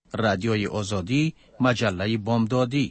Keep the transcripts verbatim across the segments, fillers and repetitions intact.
رادیوی آزادی، مجله بامدادی.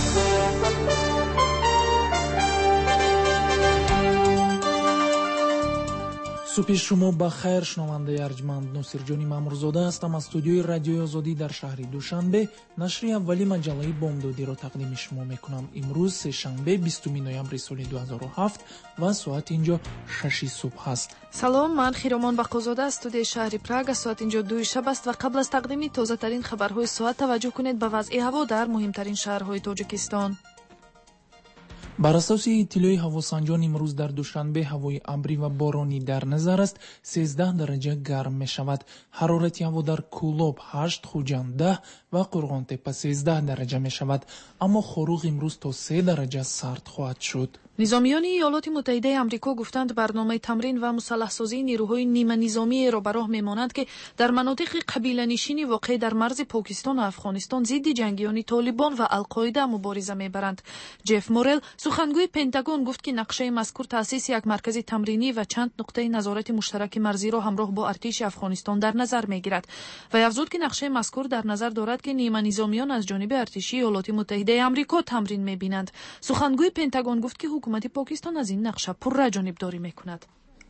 صبح شما بخیر. شنونده ارجمند ناصرجانی مامورزاده هستم از استودیوی رادیوی آزادی در شهر دوشنبه. نشر اولی مجله بامدادی را تقدیم شما میکنم. امروز سه شنبه بیستم نوامبر سال دو هزار و هفت و ساعت اینجا شش صبح است. سلام، من خیرومان بقوزاده از استودیوی شهر پراگ. ساعت اینجا دو شب است و قبل از تقدیم تازه ترین خبرهای ساعت توجه کنید به وضع هوا در مهمترین شهرهای تاجیکستان. بر اساس اطلاع هواسنجان امروز در دوشنبه هوای ابری و بارانی در نظر است. سیزده درجه گرم می شود. حرارت هوا در کولوب هشت، خوجند ده و قرغانتپه سیزده درجه می شود. اما خروغ امروز تا سه درجه سرد خواهد شد. نظامیان ایالات متحده آمریکا گفتند برنامه تمرین و مسلح‌سازی نیروهای نیمه نظامی را به راه می‌مانند که در مناطق قبیله‌نشینی واقع در مرز پاکستان و افغانستان ضد جنگیان طالبان و القاعده مبارزه می‌برند. جف مورل سخنگوی پنتاگون گفت که نقشه مذکور تأسیس یک مرکز تمرینی و چند نقطه نظارت مشترک مرزی را همراه با ارتش افغانستان در نظر می‌گیرد و افزود که نقشه مذکور در نظر دارد که نیمه نظامیان از جانب ارتش ایالات متحده آمریکا تمرین می‌بینند. سخنگوی پنتاگون گفت که حکومت پاکستان از این نقشه پرره جانبداری میکند.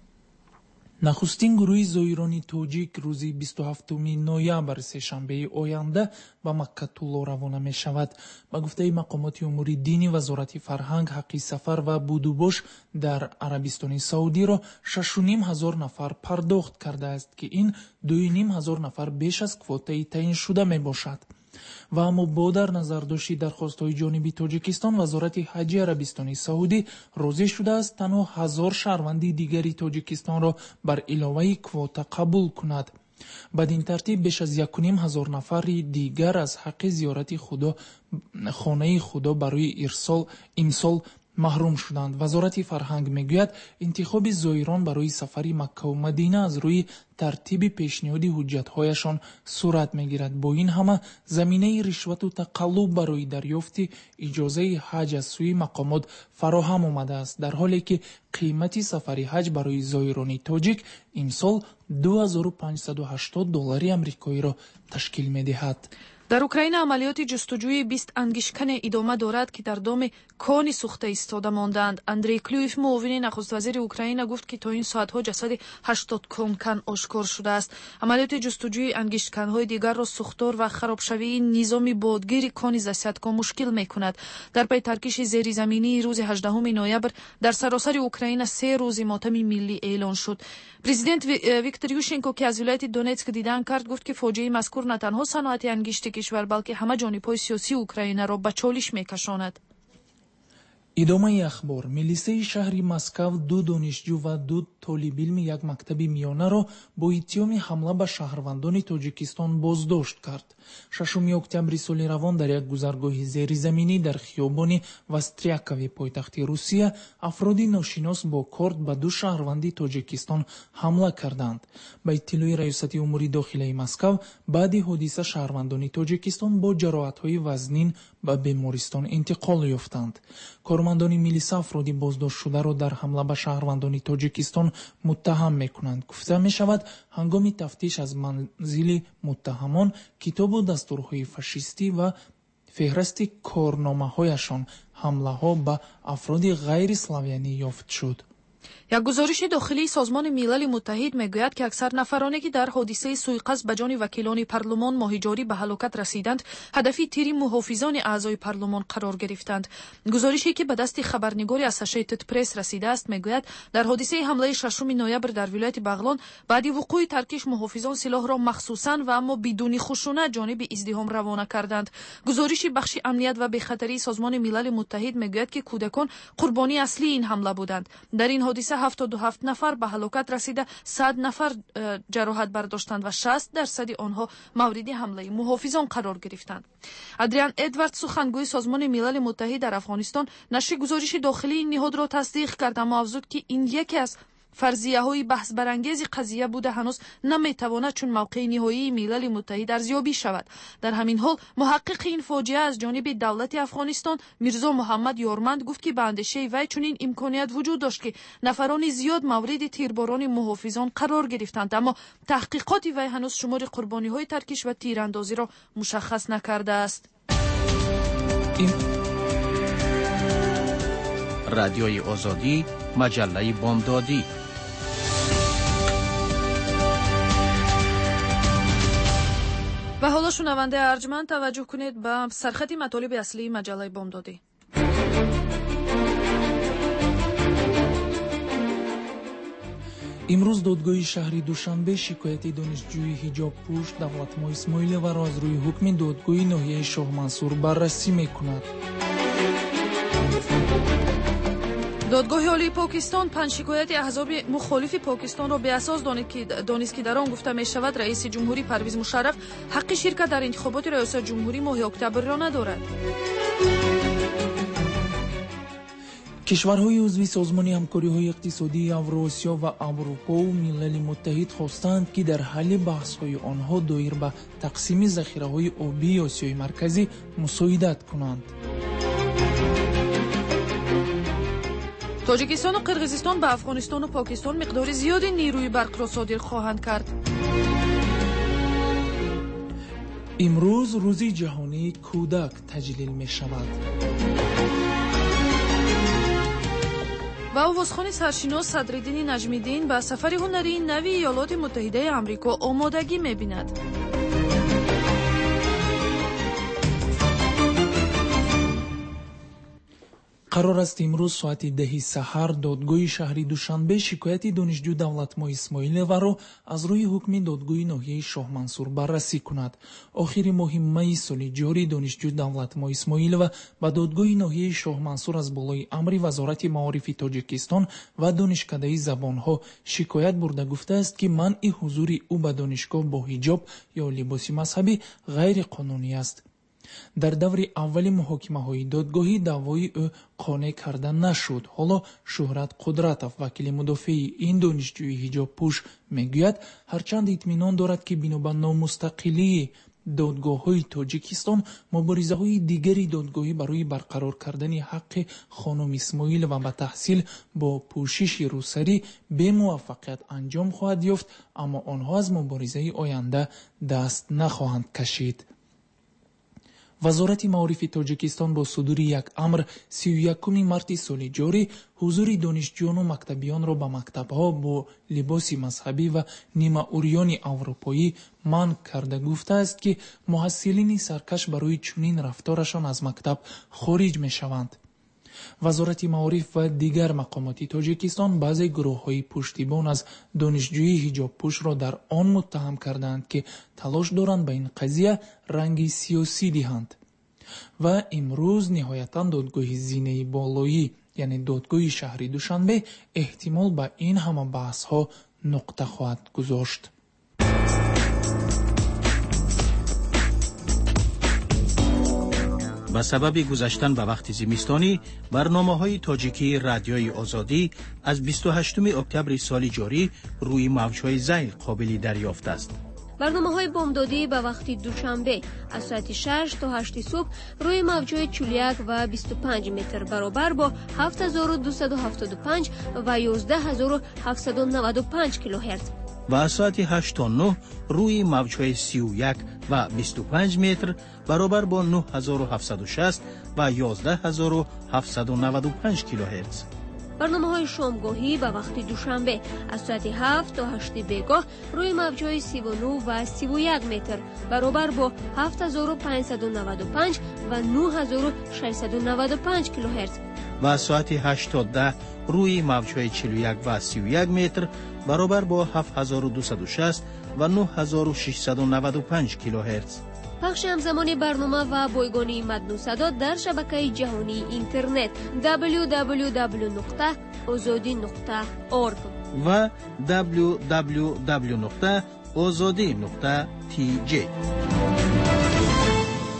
نخستین گروه زایرانی توجیک روزی بیست و هفتم نوامبر سه‌شنبه آینده به مکه طولا روانه می شود. با گفته مقامات امور دینی وزارت فرهنگ حق سفر و بود و باش در عربستان سعودی را شش و نیم هزار نفر پرداخت کرده است که این دو و نیم هزار نفر بیش از کوته تعیین شده می باشد. و اما با در نظر داشتی درخواست‌های جانبی تاجیکستان، وزارت حج عربستان سعودی راضی شده است تنها هزار شهروندی دیگری تاجیکستان را بر علاوه کوتا قبول کند. بدین ترتیب بیش از یک و نیم هزار نفر دیگر از حق زیارت خدا خانه خدا برای ارسال امسال محروم شدند. وزارت فرهنگ میگوید انتخاب زایران برای سفر مکه و مدینه از روی ترتیب پیشنهادی حجت‌هایشان صورت میگیرد. با این همه زمینه رشوت و تقلب برای دریافت اجازه حج از سوی مقامات فراهم آمده است، در حالی که قیمت سفر حج برای زایران تاجیک امسال دو هزار و پانصد و هشتاد دلار آمریکایی را تشکیل می‌دهد. در اوکراین عملیات جستجوی بیست انگشتکن ادامه دارد که در دام کان سوخته ایستاده ماندند. اندری کلویف معاون نخست وزیر اوکراین گفت که تا این ساعتها جسد هشتاد کان آشکار شده است. عملیات جستجوی انگشتکن‌های دیگر را سوختار و خرابشوی نظام بادگیر کان زاسیاتکا مشکل می‌کند. در پی ترکیش زیرزمینی روز هجدهم نوامبر در سراسر اوکراین سه روز ماتم ملی اعلان شد. پرزیدنت ویکتور یوشنکو که از ولایت دونتسک دیدن کرد گفت که فاجعه مذکور نه تنها صنعت انگشت کشور بلکه همه جانب‌های سیاسی اوکراین را به چالش می‌کشاند. ادامه اخبار. میلیسه شهری مسکو دو دانشجو و دو طالب علم یک مکتب میانه را با اتهام حمله به شهروندان تاجیکستان بازداشت کرد. ششم اکتبر سال روان در یک گذرگاه زیرزمینی در خیابان وستریاکوی پایتخت روسیه افرادی ناشناس با کارت به دو شهروند تاجیکستان حمله کردند. با اطلاع ریاست امور داخلی مسکو بعد حادثه شهروندان تاجیکستان با جراحت‌های وزنین به بیمارستان انتقال یافتند. کارمندان میلیسه افرادی بازداشت شده را در حمله به شهروندان تاجیکستان متهم میکنند. گفته می شود هنگام تفتیش از منزل متهمان کتاب و دستورهای فاشیستی و فهرست کارنامه هایشان حمله ها به افراد غیر اسلامی یافت شد. یک گزارش داخلی سازمان ملل متحد میگوید که اکثر نفرانی که در حادثه سوءقصد به جان وکیلان پارلمان ماه جاری به هلاکت رسیدند هدف تیر محافظان اعضای پارلمان قرار گرفتند. گزارشی که به دست خبرنگار اسوسییتد پرس رسیده است میگوید در حادثه حمله ششم نوامبر در ولایت بغلان بعد وقوع ترکیش محافظان سلاح را مخصوصا و اما بدون خشونت جانب ازدحام روانه کردند. گزارش بخش امنیت و بخطری سازمان ملل متحد میگوید که کودکان قربانی اصلی این حمله بودند. در این حادثه هفتاد و هفت نفر به هلاکت رسیده، صد نفر جراحت برداشتند و شصت درصد آنها مورد حمله محافظان قرار گرفتند. ادریان ادوارد سخنگوی سازمان ملل متحد در افغانستان نشر گزارش داخلی این نهاد را تصدیق کرد، اما افزود که این یکی از فرضیه‌های بحث برانگیز قضیه بوده هنوز نمیتواند چون موقع نهایی ملل متحد ارزیابی شود. در همین حال محقق این فاجعه از جانب دولت افغانستان میرزا محمد یارمند گفت که به اندیشه وی چنین امکانیت وجود داشت که نفران زیاد مورد تیرباران محافظان قرار گرفتند، اما تحقیقات وی هنوز شمار قربانی‌های ترکش و تیراندازی را مشخص نکرده است. این رادیوی آزادی، مجله بامدادی. و حالا شنونده ارجمند توجه کنید به سرخط مطالب اصلی مجله بامدادی. امروز دادگاه شهری دوشنبه شکایت دانشجوی حجاب پوش давлатмо исмоилова را از روی حکم دادگاه ناحیه شاه منصور بررسی میکند. دادگاه عالی پاکستان پنج شکایت احزاب مخالف پاکستان را به اساس دانست که در آن گفته می شود رئیس جمهوری پرویز مشرف حق شرکت در انتخابات ریاست جمهوری ماه اکتبر را ندارد. کشورهای عضو سازمان همکاری‌های اقتصادی اوراسیا و اروپا و ملل متحد خواستند که در حل بحث‌های آنها دایر به تقسیم ذخیره‌های آبی آسیای مرکزی مساعدت کنند. تاجیکستان و قرقیزستان به افغانستان و پاکستان مقدار زیادی نیروی برق را صادر خواهند کرد. امروز روز جهانی کودک تجلیل می شود. و آوازخوان سرشناس صدرالدین نجمی‌دین به سفر هنری نوی ایالات متحده آمریکا آمادگی می بیند. قرار است امروز ساعت ده سحر دادگاه شهری دوشنبه شکایت دانشجو давлатмо исмоилова را از روی حکم دادگاه ناحیه شاه منصور بررسی کند. آخر ماه می سال جاری دانشجو давлатмо исмоилова به دادگاه ناحیه شاه منصور از بالای امر وزارت معارف تاجیکستان و دانشکده زبانها شکایت برده گفته است که منع حضور او به دانشگاه با حجاب یا لباس مذهبی غیر قانونی است. در دور اول محاکمه‌های دادگاهی دعوای او قانع کرده نشد. حالا شهرت قدرتов وکیل مدافع این دانشجوی حجاب پوش میگوید هرچند اطمینان دارد که بنا به نامستقلی دادگاه‌های تاجیکستان مبارزه‌های دیگری دادگاهی برای برقرار کردن حق خانم اسماعیل و به تحصیل با پوشش روسری به موفقیت انجام خواهد یافت، اما آنها از مبارزه آینده دست نخواهند کشید. وزارت معارف تاجیکستان با صدور یک امر سی و یکم مارس سال جاری حضور دانشجویان و مکتبیان را به مکتب‌ها با لباس مذهبی و نیمه اوریان اروپایی منع کرده گفته است که محصلین سرکش برای چنین رفتارشان از مکتب خارج می‌شوند. وزارت معارف و دیگر مقامات تاجیکستان بعضی گروه‌های پشتیبان از دانشجوی حجاب پوش را در آن متهم کردند که تلاش دارند به این قضیه رنگ سیاسی دهند. و امروز نهایتاً دادگاه زینه بالایی یعنی دادگاه شهری دوشنبه احتمال به این همه بحث‌ها نقطه خواهد گذاشت. به سبب گذشتن به وقت زمستانی برنامه‌های تاجیکی رادیوی آزادی از بیست و هشتم اکتبر سال جاری روی موج‌های زیل قابل دریافت است. برنامه‌های بامدادی به وقت دوشنبه از ساعت شش تا هشت صبح روی موج‌های چهل و یک و بیست و پنج متر برابر با هفت هزار و دویست و هفتاد و پنج و یازده هزار و هفتصد و نود و پنج کیلوهرتز و از ساعت هشت تا نه روی موج‌های سی و یک و بیست و پنج متر برابر با نه هزار و هفتصد و شصت و یازده هزار و هفتصد و نود و پنج کیلوهرتز. برنامه‌های شامگاهی به وقت دوشنبه از ساعت هفت تا هشت بیگاه روی موج‌های سی و نه و سی و یک متر برابر با هفت هزار و پانصد و نود و پنج و نه هزار و ششصد و نود و پنج کیلوهرتز و از ساعت هشت تا ده روی موج‌های چهل و یک و سی و یک متر برابر با هفت هزار و دویست و شصت و نه هزار و ششصد و نود و پنج کیلوهرتز. پخش همزمان برنامه و بایگانی متن و صدا در شبکه جهانی اینترنت دبلیو دبلیو دبلیو نقطه آزادی نقطه اورگ و دبلیو دبلیو دبلیو نقطه آزادی نقطه تی جی.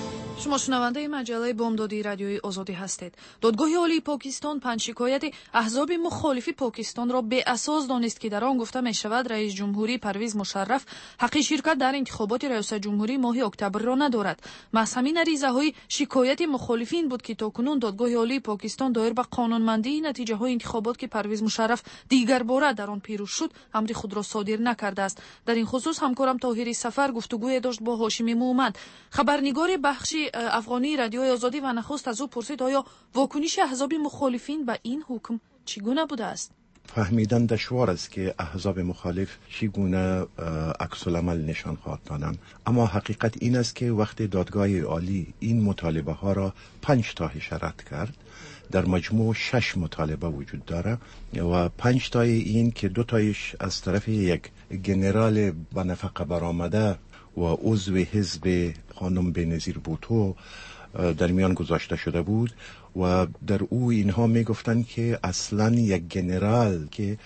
شما شنونده مجله بامدادی رادیوی آزادی هستید. دادگاه عالی پاکستان پنج شکایت احزاب مخالف پاکستان را به اساس دانست که در آن گفته می شود رئیس جمهوری پرویز مشرف حق شرکت در انتخابات ریاست جمهوری ماه اکتبر را ندارد. محض همین عریضه های شکایت مخالفین بود که تاکنون دادگاه عالی پاکستان دایر به قانونمندی نتیجه های انتخابات که پرویز مشرف دیگر باره در آن پیروز شد امر خود را صادر نکرده است. در این خصوص همکارم طاهری سفر گفتگوی داشت با هاشمی مومند، خبرنگار بخش افغانی رادیوی آزادی، و نخست از او پرسید آیا واکنش احزاب مخالفین به این حکم چگونه بوده است؟ فهمیدن دشوار است که احزاب مخالف چگونه عکس العمل نشان خواهد دادند، اما حقیقت این است که وقتی دادگاه عالی این مطالبه ها را پنج تا رد کرد، در مجموع شش مطالبه وجود داره و پنج تای این که دو تایش از طرف یک گنرال به نفقه برآمده و عضو حزب خانم بنظیر بوتو در میان گذاشته شده بود و در او اینها می گفتند که اصلا یک گنرال که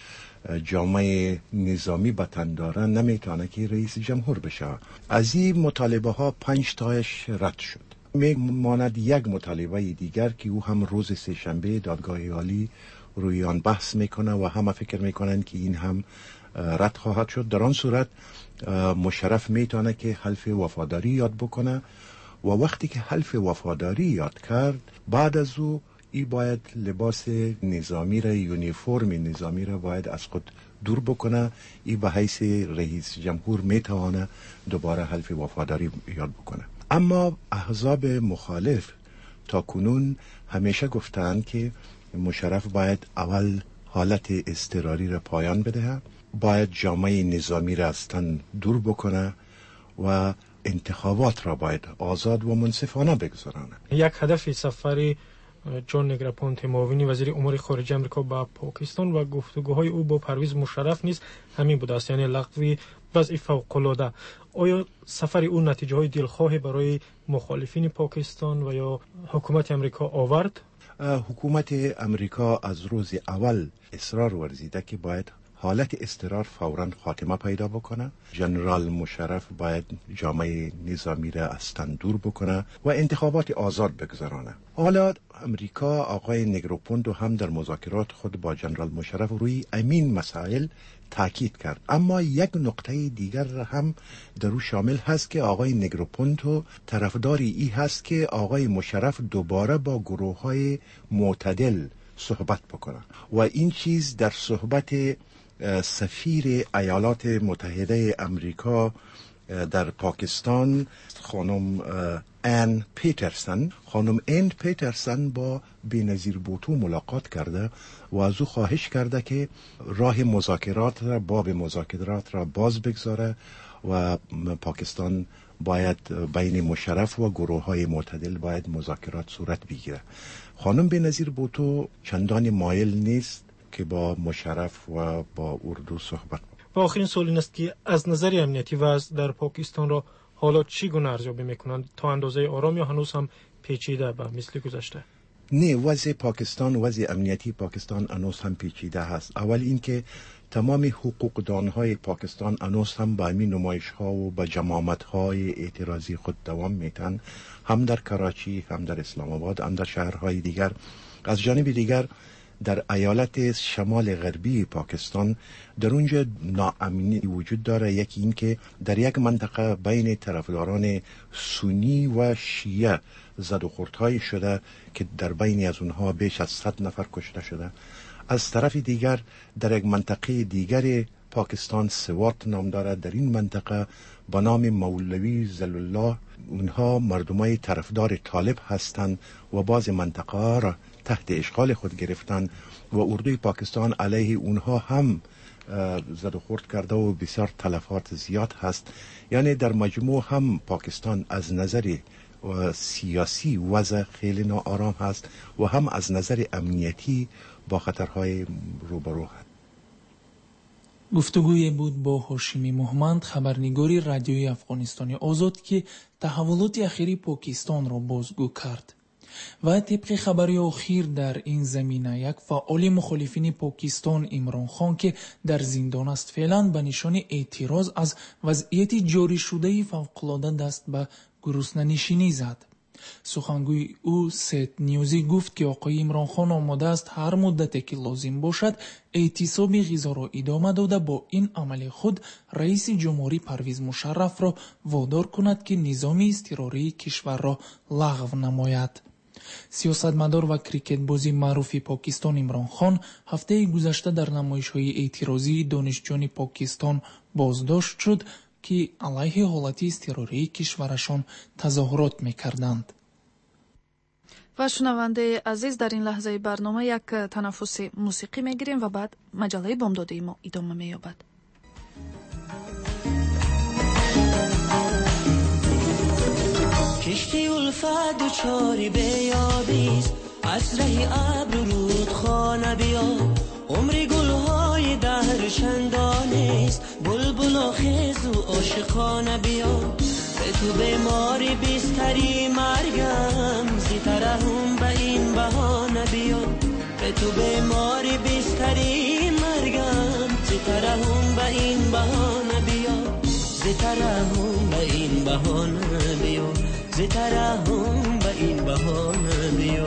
جامعه نظامی به تن داره نمیتونه که رئیس جمهور بشه. از این مطالبه ها پنج تایش رد شد. می ماند یک مطالبه دیگر که او هم روز سه شنبه دادگاه عالی روی آن بحث میکنه و همه فکر میکنن که این هم رد خواهد شد. در آن صورت مشرف میتونه که حلف وفاداری یاد بکنه و وقتی که حلف وفاداری یاد کرد بعد از او ای باید لباس نظامی را، یونیفرم نظامی را باید از خود دور بکنه. ای به حیث رئیس جمهور میتونه دوباره حلف وفاداری یاد بکنه. اما احزاب مخالف تا کنون همیشه گفتند که مشرف باید اول حالت اضطراری را پایان بده، باید جامعه نظامی را از تن دور بکنه و انتخابات را باید آزاد و منصفانه بگذارانه. یک هدف سفر جان نگراپونت معاون وزیر امور خارجه آمریکا با پاکستان و گفتگوهای او با پرویز مشرف نیز همین بوده است، یعنی لغو وضع فوق‌العاده. آیا سفر او نتیجه های دلخواهی برای مخالفین پاکستان و یا حکومت امریکا آورد؟ حکومت امریکا از روز اول اصرار ورزیده که باید حالت اضطرار فوراً خاتمه پیدا بکنه. جنرال مشرف باید جامعه نظامی را از تن دور بکنه و انتخابات آزاد بگذارانه. حالا امریکا آقای نگروپوندو هم در مذاکرات خود با جنرال مشرف روی امین مسائل تاکید کرد، اما یک نقطه دیگر هم در او شامل هست که آقای نگروپوندو طرفداری ای هست که آقای مشرف دوباره با گروه های معتدل صحبت بکنه و این چیز در صحبت سفیر ایالات متحده امریکا در پاکستان خانم ان پیترسن خانم ان پیترسن با بنظیر بوتو ملاقات کرده و از او خواهش کرده که راه مذاکرات را باب مذاکرات را باز بگذاره و پاکستان باید بین مشرف و گروه های معتدل باید مذاکرات صورت بگیره. خانم بنظیر بوتو چندان مایل نیست که با مشرف و با اردو صحبت. و آخرین سوال این است که از نظر امنیتی وضع در پاکستان را حالا چگونه ارزیابی میکنند؟ تا اندازه آرام یا هنوز هم پیچیده به مثل گذشته؟ نه، وضع پاکستان، وضع امنیتی پاکستان هنوز هم پیچیده هست. اول اینکه تمام حقوقدانهای پاکستان هنوز هم با همین نمایش ها و با جماعت های اعتراضی خود دوام میتن، هم در کراچی، هم در اسلام آباد، هم در شهرهای دیگر. از جانب دیگر در ایالت شمال غربی پاکستان در اونجا ناامنی وجود داره. یکی این که در یک منطقه بین طرفداران سنی و شیعه زد و خوردهای شده که در بین از اونها بیش از صد نفر کشته شده. از طرف دیگر در یک منطقه دیگر پاکستان سوات نام دارد، در این منطقه به نام مولوی ذل الله، اونها مردمای طرفدار طالب هستند و بعض منطقه را تحت اشغال خود گرفتن و اردوی پاکستان علیه اونها هم زد و خورد کرده و بسیار تلفات زیاد هست. یعنی در مجموع هم پاکستان از نظر سیاسی وضع خیلی ناآرام هست و هم از نظر امنیتی با خطرهای روبرو هست. گفتگوی بود با هاشمی محمد، خبرنگاری رادیوی افغانستانی آزاد که تحولات اخیری پاکستان را بازگو کرد. و طبق خبری اخیر در این زمینه یک فعال مخالفین پاکستان عمران خان که در زندان است فعلا به نشان اعتراض از وضعیت جاری شده فوق‌العاده دست به گرسنه‌نشینی زد. сухангӯи ӯ сет ньюзи гуфт ки оқои имронхон омода аст ҳар муддате ки лозим бошад эътисоби ғизоро идома дода бо ин амали худ раиси ҷумҳурӣ Парвиз Мушаррафро водор кунад ки низоми изтирории кишварро лағв намояд. сиёсатмадор ва крикетбози маъруфи Покистон Имронхон ҳафтаи гузашта дар намоишҳои эътирозии донишҷӯёни Покистон боздошт шуд ки алайҳи ҳолати изтирории кишварашон тазоҳурот мекарданд. ва шунавандаи азиз, дар ин лаҳзаи барнома як танаффуси мусиқӣ мегирем ва баъд маҷалаи бомдодии мо идома меёбад. کشتی الفت دوچاری به یابیست از رهی ابر و رودخانه بیا عمری گلهای دهر چندانیست بلبل و خیز و عاشقانه بیا به تو بیماری بیستری مرگم زیترهم به این بهانه بیا به تو بیماری بیستری مرگم زیترهم به این بهانه بیا زیترهم به این بهانه بیا زیترهم به این بهانه بیا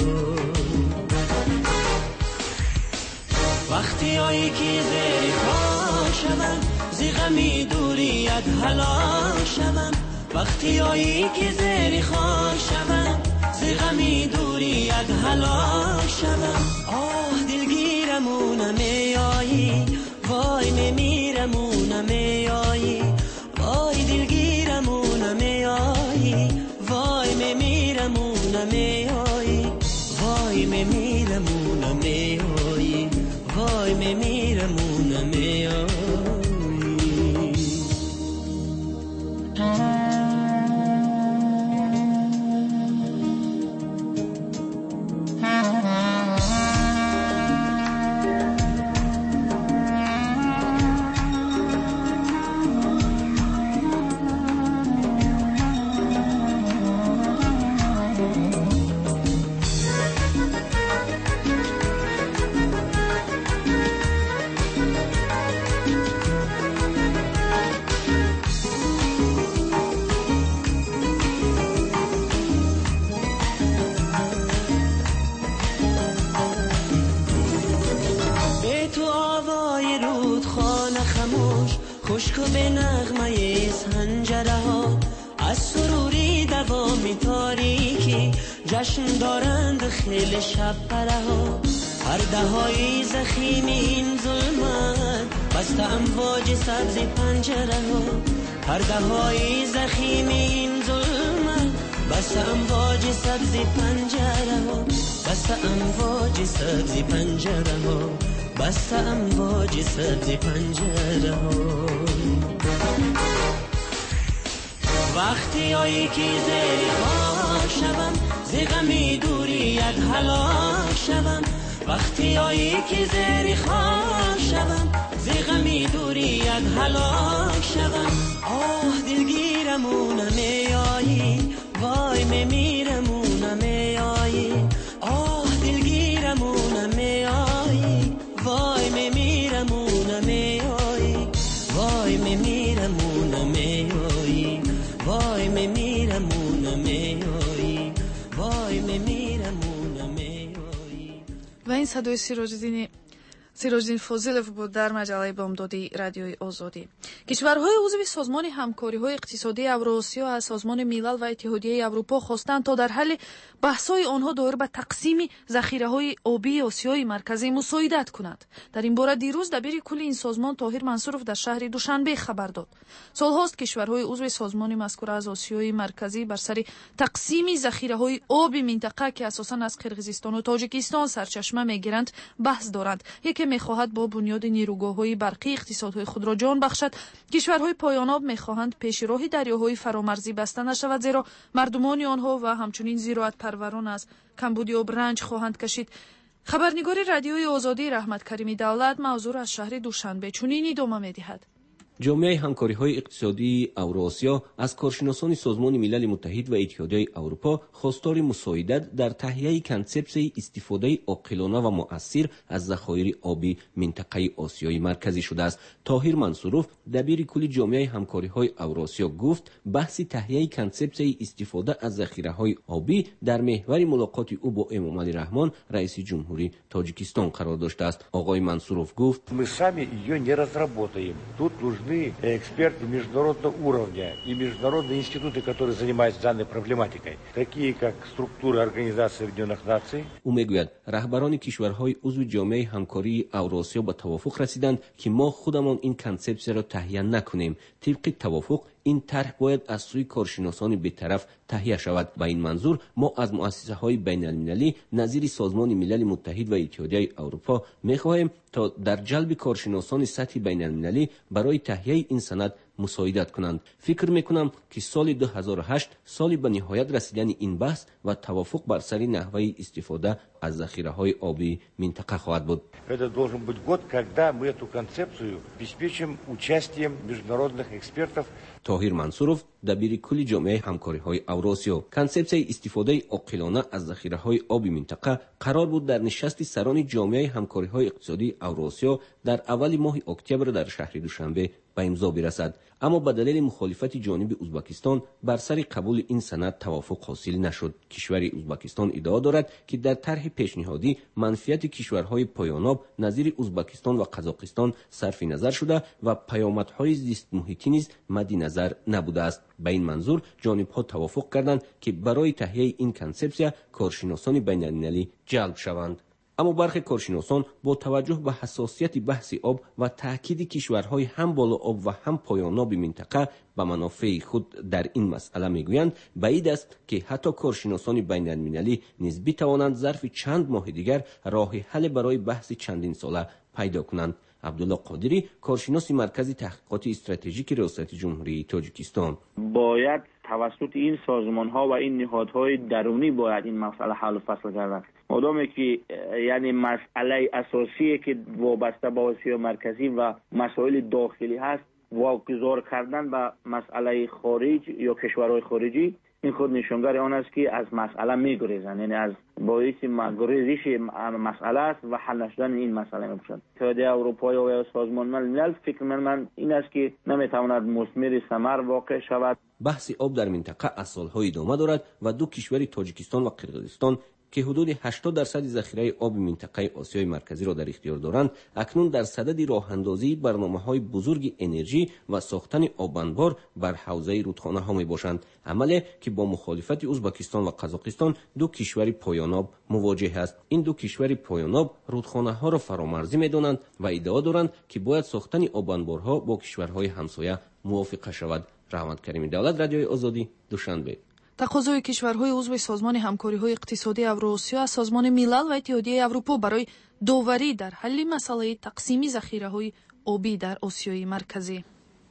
وقتی هایی که زیر خاک شوم زی غمی دوریت هلاک شوم وقتی هایی که زیر خاک شوم زی غمی دوریت هلاک شوم آه دلگیرمونه میایی وای میمیرمونه میایی وای دلگیرمونه میایی وای میمیرمونه میایی وای میمیرمونه میایی وای میمیرمونه میایی خشک و به نغمه سنجره ها از سروری دوامی تاریکی جشن دارند خیلی شب پره ها پرده های زخیم این ظلمت بسته امواج سبز پنجره ها پرده های زخیم این ظلمت بسته امواج سبز پنجره ها بسته امواج سبز پنجره ها بسته امواج سبز پنجره ها وقتی هایی که زیر خاک شوم زی غمی دوریت هلاک شوم وقتی هایی که زیر خاک شوم زی غمی دوریت هلاک شوم آه دلگیرمونه میایی وای میمیرمونه میایی آه دلگیرمونه میایی وای میمیرمونه میایی وای میمیرمونه میایی وای میمیرمونه میایی وای میمیرمونه میایی و این صدای سیراج‌الدین سیراج‌الدین فاضلов بود در مجله بامدادی رادیوی آزادی. کشورهای عضو سازمان همکاری‌های اقتصادی اوراسیا از سازمان ملل و اتحادیه اروپا خواستند تا در حل بحث‌های آنها دایر به تقسیم ذخیره‌های آبی آسیای مرکزی مساعدت کنند. در این باره دیروز دبیر کل این سازمان طاهر منصورов در شهر دوشنبه خبر داد. سال‌هاست کشورهای عضو سازمان مذکور از آسیای مرکزی بر سر تقسیم ذخیره‌های آب منطقه که اساساً از قرقیزستان و تاجیکستان سرچشمه می‌گیرند بحث دارند. یکی می‌خواهد با بنیاد نیروگاه‌های برقی اقتصادهای خود را جان بخشد. کشورهای پایان‌آب می‌خواهند پیش راه دریاهای فرامرزی بسته نشود زیرا مردمان آنها و همچنین زراعت پروران از کمبود آب رنج خواهند کشید. خبرنگار رادیوی آزادی رحمت کریمی دولت موضوع از شهر دوشنبه چنین ادامه می‌دهد. جامعه همکاری‌های اقتصادی اوراسیا از کارشناسان سازمان ملل متحد و اتحادیه اروپا خواستار مساعدت در تهیه کنسپت استفاده عاقلانه و مؤثر از ذخایر آبی منطقه آسیای مرکزی شده است. طاهر منصوروف دبیر کل جامعه همکاری‌های اوراسیا گفت بحث تهیه کنسپت استفاده از ذخیره‌های آبی در محور ملاقات او با امامعلی رحمان رئیس جمهوری تاجیکستان قرار داشته است. آقای منصوروف گفت мы сами ее не разработаем. Тут нужны эксперты международного уровня и международные институты, которые занимаются данной проблематикой, такие как структуры Организации Объединенных Наций. او میگوید رهبران کشورهای عضو جامعه همکاری اوراسیا به توافق رسیدند که ما خودمان این کنسپت را تهیه نکنیم. طبق توافق این طرح باید از سوی کارشناسان بی‌طرف تهیه شود. با این منظور ما از مؤسسه های بین المللی نظیر سازمان ملل متحد و اتحادیه اروپا می‌خواهیم تا در جلب کارشناسان سطح بین المللی برای تهیه این سند مساعدت کنند. فکر میکنم که سال دو هزار و هشت سال به نهایت رسیدن این بحث و توافق بر سر نحوه استفاده از ذخیره‌های آبی منطقه خواهد بود. Это должен быть год, когда мы эту концепцию обеспечим участием международных экспертов. طاهر منصوروف دبیر کل جامعه همکاری‌های اوراسیا کنسپت استفاده عاقلانه از ذخیره‌های آبی منطقه قرار بود در نشست سران جامعه همکاری‌های اقتصادی اوراسیا در اول ماه اکتبر در شهر دوشنبه به امضا برسد، اما به دلیل مخالفت جانب ازبکستان بر سر قبول این سند توافق حاصل نشد. کشور ازبکستان ادعا دارد که در طرح پیشنهادی منفعت کشورهای پایاناب نظیر ازبکستان و قزاقستان صرف نظر شده و پیامدهای زیست محیطی نیز مد نظر نبوده است. به این منظور جانب‌ها توافق کردند که برای تهیه این کنسپسیا کارشناسان بین‌المللی جلب شوند. اما برخی کارشناسان با توجه به حساسیت بحث آب و تاکید کشورهای هم بالا آب و هم پایان آب منطقه به منافع خود در این مسئله میگویند بعید است که حتی کارشناسان بین المللی نیز بتوانند ظرف چند ماه دیگر راه حل برای بحث چندین ساله پیدا کنند. عبدالله قادری کارشناس مرکز تحقیقات استراتژیک ریاست جمهوری تاجیکستان: باید توسط این سازمان ها و این نهادهای درونی باید این مسئله حل و فصل گردد. مادامی که یعنی مسئله اساسی که وابسته به آسیا مرکزی و مسائل داخلی هست واگذار کردن به مسئله خارج یا کشورهای خارجی، این خود نشانگر آن است که از مسئله میگریزند، یعنی از باعث گریزش مسئله است و حل نشدن این مسئله میباشد. اتحادیه اروپا یا سازمان ملل فکر من این است که نمیتواند مثمر ثمر واقع شود. بحث آب در منطقه از سال‌ها ادامه دارد و دو کشور تاجیکستان و قرقیزستان که حدود هشتاد درصد ذخیره آب منطقه آسیای مرکزی را در اختیار دارند، اکنون در صدد راه‌اندازی برنامه‌های بزرگ انرژی و ساختن آبانبار بر حوزه رودخانه‌ها میباشند، عملی که با مخالفت ازبکستان و قزاقستان دو کشور پایاناب مواجه است. این دو کشور پایاناب رودخانه‌ها را فرامرزی می‌دانند و ادعا دارند که باید ساختن آبانبارها با کشورهای همسایه موافقه شود. رحمت کریمی، دولت رادیوی آزادی، دوشنبه. تقاضای کشورهای عضو سازمان همکاری‌های اقتصادی اوراسیا از سازمان ملل و اتحادیه اروپا برای داوری در حل مسئله تقسیم ذخیره‌های آبی در آسیای مرکزی.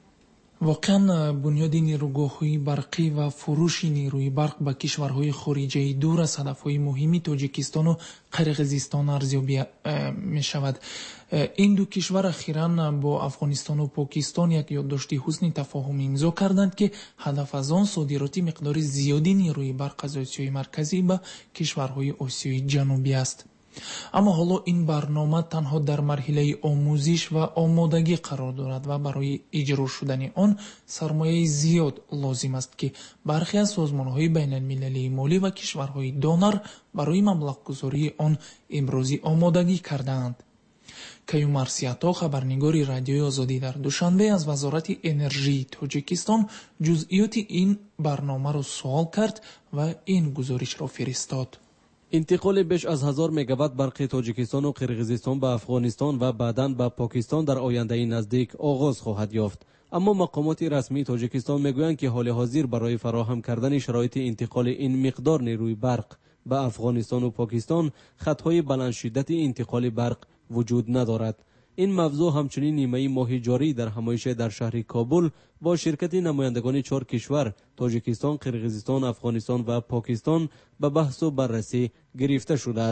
واقعا بنیاد نیروگاه‌های برقی و فروش نیروی برق به کشورهای خارجی دور از هدف‌های مهمی تاجیکستان و قرقیزستان ارزیابی می‌شود. این دو کشور اخیراً با افغانستان و پاکستان یک یادداشت حسن تفاهم امضا کردند که هدف از آن صادرات مقدار زیادی نیروی برق از آسیای مرکزی به کشورهای آسیای جنوبی است. اما حالا این برنامه تنها در مرحله آموزش و آمادگی قرار دارد و برای اجرا شدن آن سرمایه زیاد لازم است که برخی از سازمان‌های بین المللی مالی و کشورهای دونر برای مبلغ گذاری آن امروزی آمادگی کردند. کیومر سیاتا، خبرنگار رادیوی آزادی در دوشنبه، از وزارت انرژی تاجیکستان جزئیات این برنامه را سوال کرد و این گزارش را فرستاد. انتقال بیش از هزار مگاوات برق تاجیکستان و قرقیزستان به افغانستان و بعداً به پاکستان در آینده نزدیک آغاز خواهد یافت. اما مقامات رسمی تاجیکستان میگویند که حال حاضر برای فراهم کردن شرایط انتقال این مقدار نیروی برق به افغانستان و پاکستان خطهای بلند شدت انتقال برق وجود ندارد. این موضوع همچنین نیمه ماه جاری در همایش در شهر کابل با شرکت نمایندگان چهار کشور تاجیکستان، قرقیزستان، افغانستان و پاکستان به بحث و بررسی گرفته شده است.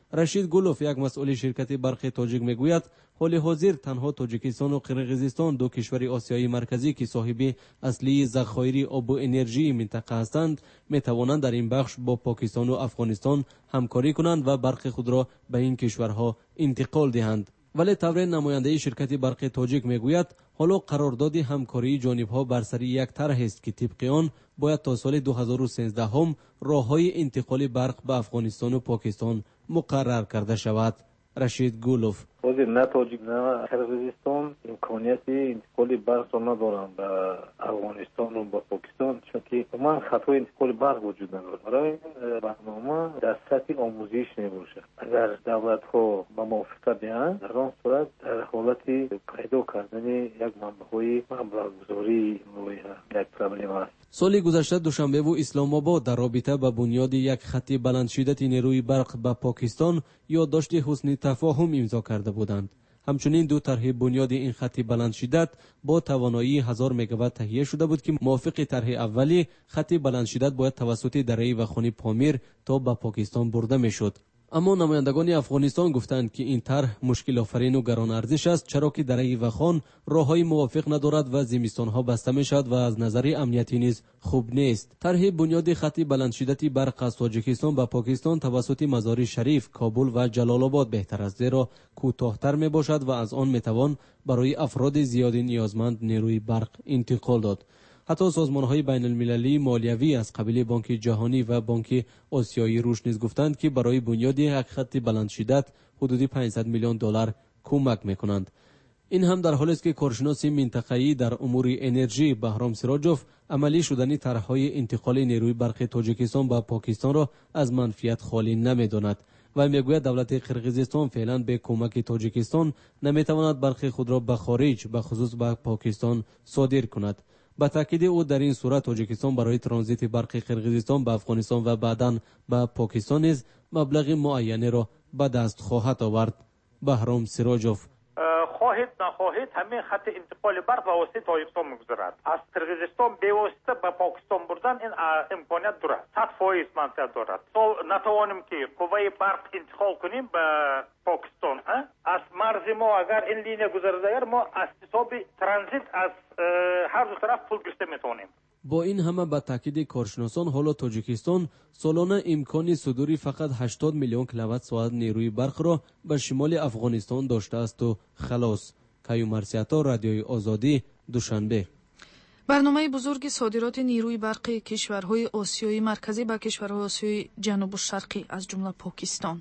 رشید گولوف یک مسئول شرکت برق تاجیک میگوید حال حاضر تنها تاجیکستان و قرقیزستان دو کشور آسیای مرکزی که صاحب اصلی ذخایر آب و انرژی منطقه هستند میتوانند در این بخش با پاکستان و افغانستان همکاری کنند و برق خود را به این کشورها انتقال دهند. ولی طور نماینده شرکت برق تاجیک میگوید حالا قرارداد همکاری جانبها بر سر یک طرح است که طبق آن باید تا سال دو هزار و سیزده هم راههای انتقال برق به افغانستان و پاکستان مقرر کرده شود. رشید گولوف: خود نه تاجیک نه قرقیزستان امکانیت انتقال برق را ندارند به افغانستان و به پاکستان، چون که عموما خطای انتقال برق وجود ندارد. برای این برنامه در سطح آموزش میباشد. اگر دولت ها به موافقت دهند در آن صورت در حالت پیدا کردن یک منبع های مبلغ گذاری یک پرابلم است. سال گذشته دوشنبه و اسلام آباد در رابطه با بنیاد یک خط بلند شدت نیروی برق به پاکستان یادداشت حسن تفاهم امضا کرده بودند. همچنین دو طرح بنیاد این خط بلند شدت با توانایی هزار مگاوات تهیه شده بود که موافق طرح اولی خط بلند شدت باید توسط دره و خانی پامیر تا به پاکستان برده میشد. اما نمایندگان افغانستان گفتند که این طرح مشکل آفرین و گران ارزش است، چرا که دره وخان راههای موافق ندارد و زمستانها بسته میشد و از نظر امنیتی نیز خوب نیست. طرح بنیاد خط بلند شدتی برق از تاجیکستان به پاکستان توسط مزار شریف، کابل و جلال آباد بهتر است، زیرا کوتاه‌تر می باشد و از آن میتوان برای افراد زیادی نیازمند نیروی برق انتقال داد. حتی سازمان‌های بین المللی مالیوی از قبیل بانک جهانی و بانک آسیایی رشد نیز گفتند که برای بنیاد یک خط بلند شدت حدود پانصد میلیون دلار کمک می‌کنند. این هم در حالی است که کارشناس منطقه‌ای در امور انرژی بهرام سراجوف عملی شدن طرح‌های انتقال نیروی برق تاجیکستان به پاکستان را از منفیت خالی نمی‌داند و میگوید دولت قرقیزستان فعلا به کمک تاجیکستان نمی‌تواند برق خود را به خارج به خصوص به پاکستان صادر کند. با تاکید او در این صورت تاجیکستان برای ترانزیت برق قرقیزستان به افغانستان و بعداً به پاکستان نیز مبلغ معینی را به دست خواهد آورد. بهرام سراجوف: خواهید نخواهید همین خط انتقال برق به واسطه تاجیکستان میگذرد. از قرقیزستان به واسطه به پاکستان بردن این امکانیت دارد. صد فایز منفعت دارد. تو نتوانیم که قوه برق انتقال کنیم به پاکستان. از مرز ما اگر این لینه گذرده ما از حساب ترانزیت از هر دو طرف پول گرفته میتونیم. با این همه به تاکید کارشناسان حالا تاجیکستان سالانه امکان صدوری فقط هشتاد میلیون کیلووات ساعت نیروی برق را به شمال افغانستان داشته است و خلاص. کیومرث عطا، رادیوی آزادی، دوشنبه. برنامه بزرگ صادرات نیروی برق کشورهای آسیای مرکزی به کشورهای آسیای جنوب شرقی از جمله پاکستان.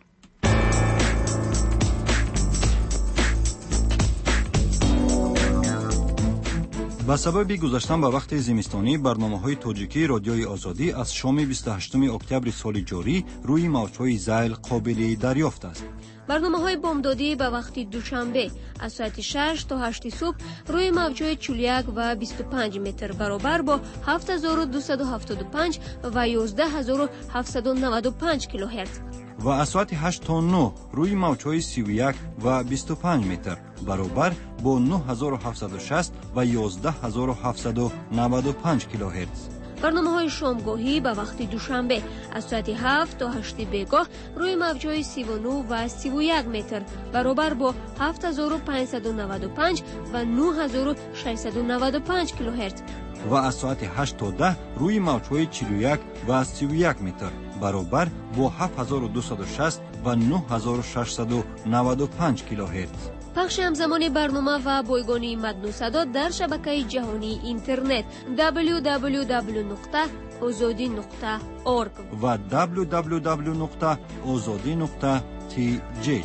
با سبب گذشتن به وقت زمستانی برنامه‌های تاجیکی رادیوی آزادی از شام بیست و هشتم اکتبر سال جاری روی موج‌های زیل قابل دریافت است. برنامه‌های بامدادی به وقت دوشنبه از ساعت شش تا هشت صبح روی موج‌های چهل و یک و بیست و پنج متر برابر با هفت هزار و دویست و هفتاد و پنج و یازده هزار و هفتصد و نود و پنج کیلوهرتز و از ساعت هشت تا نه روی موج‌های سی و یک و بیست و پنج متر برابر با نه هزار و هفتصد و شصت و یازده هزار و هفتصد و نود و پنج کیلوهرتز. برنامه‌های شامگاهی به وقت دوشنبه از ساعت هفت تا هشت بیگاه روی موج‌های سی و نه و سی و یک متر برابر با هفت هزار و پانصد و نود و پنج و نه هزار و ششصد و نود و پنج کیلوهرتز و از ساعت هشت تا ده روی موج‌های چهل و یک و سی و یک متر برابر با هفت هزار و دویست و شصت و نه هزار و ششصد و نود و پنج کیلوهرتز. پخش همزمان برنامه و بایگانی متن و صدا در شبکه جهانی اینترنت دبلیو دبلیو دبلیو نقطه آزادی نقطه اورگ و دبلیو دبلیو دبلیو نقطه آزادی نقطه تی جی.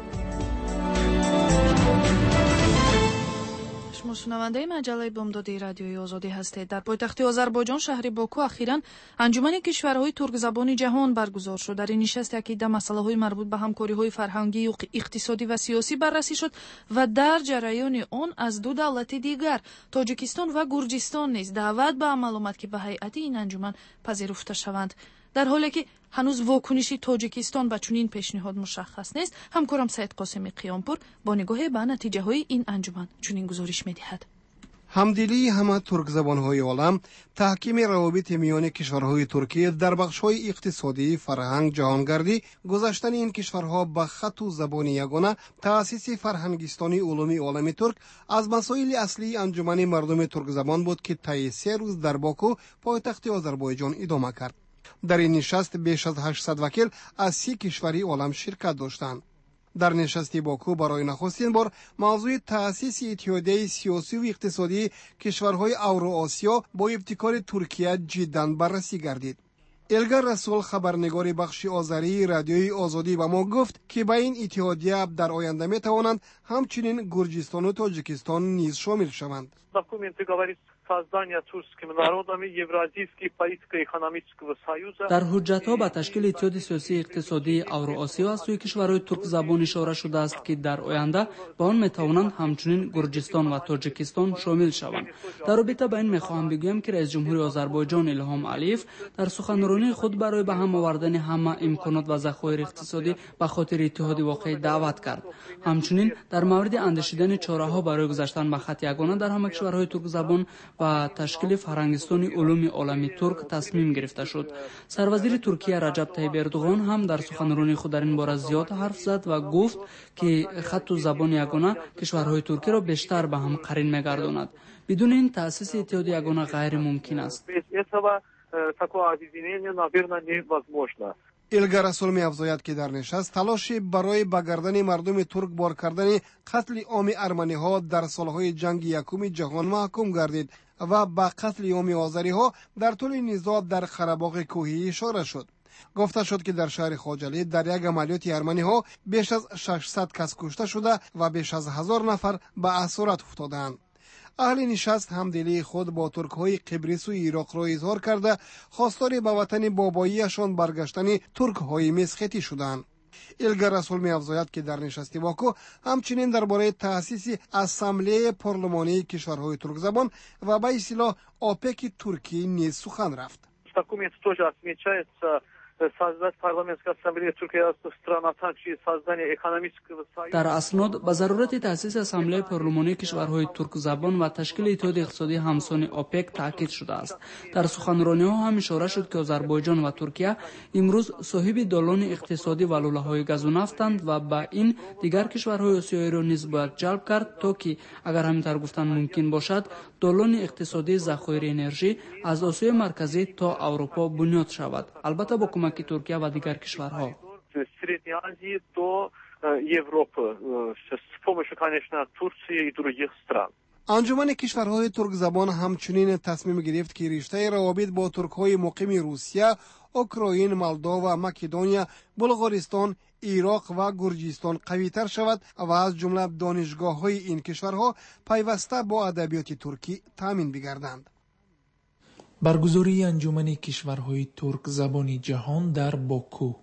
شما شنونده مجله بامدادی رادیوی آزادی هستید. در پایتخت آذربایجان شهر باکو اخیراً انجمن کشورهای ترک زبان جهان برگزار شد. در این نشست یکی مسائل مربوط به همکاری‌های فرهنگی، اقتصادی و سیاسی بررسی شد و در جریان آن از دو دولت دیگر تاجیکستان و گرجستان نیز دعوت به عمل آمد که به هیئت این انجمن پذیرفته شوند. در حالی که هنوز واکنشی تاجیکستان به چنین پیشنهاد مشخص نیست، همکارم سید قاسمی قیامپور با نگاه به نتیجه های این انجمن چنین گزارش می‌دهد. همدلی همه ترک زبانهای عالم، تحکیم روابط میان کشورهای ترکیه در بخش‌های اقتصادی، فرهنگ، جهانگردی، گذاشتن این کشورها به خط و زبان یگانه، تأسیس فرهنگستانی علومی عالم ترک از مسائل اصلی انجمن مردم ترک زبان بود که طی سه روز در باکو پایتخت آذربایجان ادامه کرد. در این نشست بیش از هشتصد وکیل از سی کشوری عالم شرکت داشتند. در نشست باکو برای نخستین بار موضوع تأسیس اتحادیه سیاسی و اقتصادی کشورهای اوراسیا با ابتکار ترکیه جداً بررسی گردید. الگر رسول خبرنگار بخش آذری رادیوی آزادی به ما گفت که به این اتحادیه در آینده می توانند همچنین گرجستان و تاجیکستان نیز شامل شوند. در حجت‌ها به تشکیل اتحاد سیاسی اقتصادی اوراسیا از سوی کشورهای ترک زبان اشاره شده است که در آینده به آن می‌توانند همچنین گرجستان و تاجیکستان شامل شوند. در رابطه با این می‌خواهم بگویم که رئیس جمهور آذربایجان الهام علیف در سخنرانی خود برای به هم آوردن همه امکانات و ذخایر اقتصادی به خاطر اتحاد واقعی دعوت کرد. همچنین در مورد اندیشیدن چاره‌ها برای گذشتن به خط یگانه در همه کشورهای ترک زبان و تشکیل فرهنگستانی علوم عالمی ترک تصمیم گرفته شد. سروزیر ترکیه رجب طیب اردوغان هم در سخنرانی خود در این باره زیاد حرف زد و گفت که خط و زبان یگانه کشورهای ترکیه را بیشتر به هم قرین می‌گرداند. بدون این تأسیس اتحاد یگانه غیر ممکن است. الگر رسول می افزاید که در نشست تلاشی برای بگردن مردم ترک بار کردن قتل عام ارمنی ها در سالهای جنگ یکم جهان محکوم گردید و به قتل عام آذری ها در طول نزاع در قره‌باغ کوهی اشاره شد. گفته شد که در شهر خاجلی در یک عملیات ارمنی ها بیش از ششصد کس کشته شده و بیش از هزار نفر به اسارت افتادند. اهل نشست همدلی خود با ترک های قبرس و عراق را اظهار کرده خواستار به وطن باباییشان برگشتن ترک های مسختی شدند. الگر رسول می افزاید که در نشست باکو همچنین درباره تأسیس اسامبله پارلمانی کشورهای ترک زبان و به اصطلاح آپک ترکی نیز سخن رفت. در اسناد به ضرورت تأسیس اسامبله پارلمانی کشورهای ترک زبان و تشکیل اتحاد اقتصادی همسان آپک تاکید شده است. در سخنرانی ها هم اشاره شد که آذربایجان و ترکیه امروز صاحب دالان اقتصادی و لوله‌های گاز و نفتند و با این دیگر کشورهای آسیایی را نیز باید جلب کرد تا که اگر همینطور گفتن ممکن باشد دالان اقتصادی ذخایر انرژی از آسیای مرکزی تا اروپا بنیاد شود، البته با کمک ترکیه و دیگر کشورها. انجمن کشورهای ترک زبان همچنین تصمیم گرفت که رشته روابط با ترک‌های مقیم روسیه، اوکراین، مولداوا، مکدونیا، بلغارستان، عراق و گرجستان قوی‌تر شود و از جمله دانشگاه‌های این کشورها پیوسته با ادبیات ترکی تامین بگردند. برگزاری انجمن کشورهای ترک زبان جهان در باکو.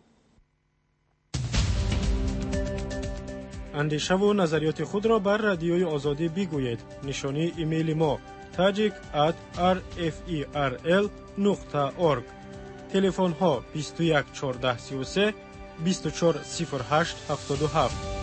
اندیشه و نظریات خود را بر رادیوی آزادی بگویید. نشانی ایمیل ما tajik at r f e r l نقطه org. تلفن ها بیست و یک چهارده سی و سه بیست و چهار صفر هشت هفتاد و هفت.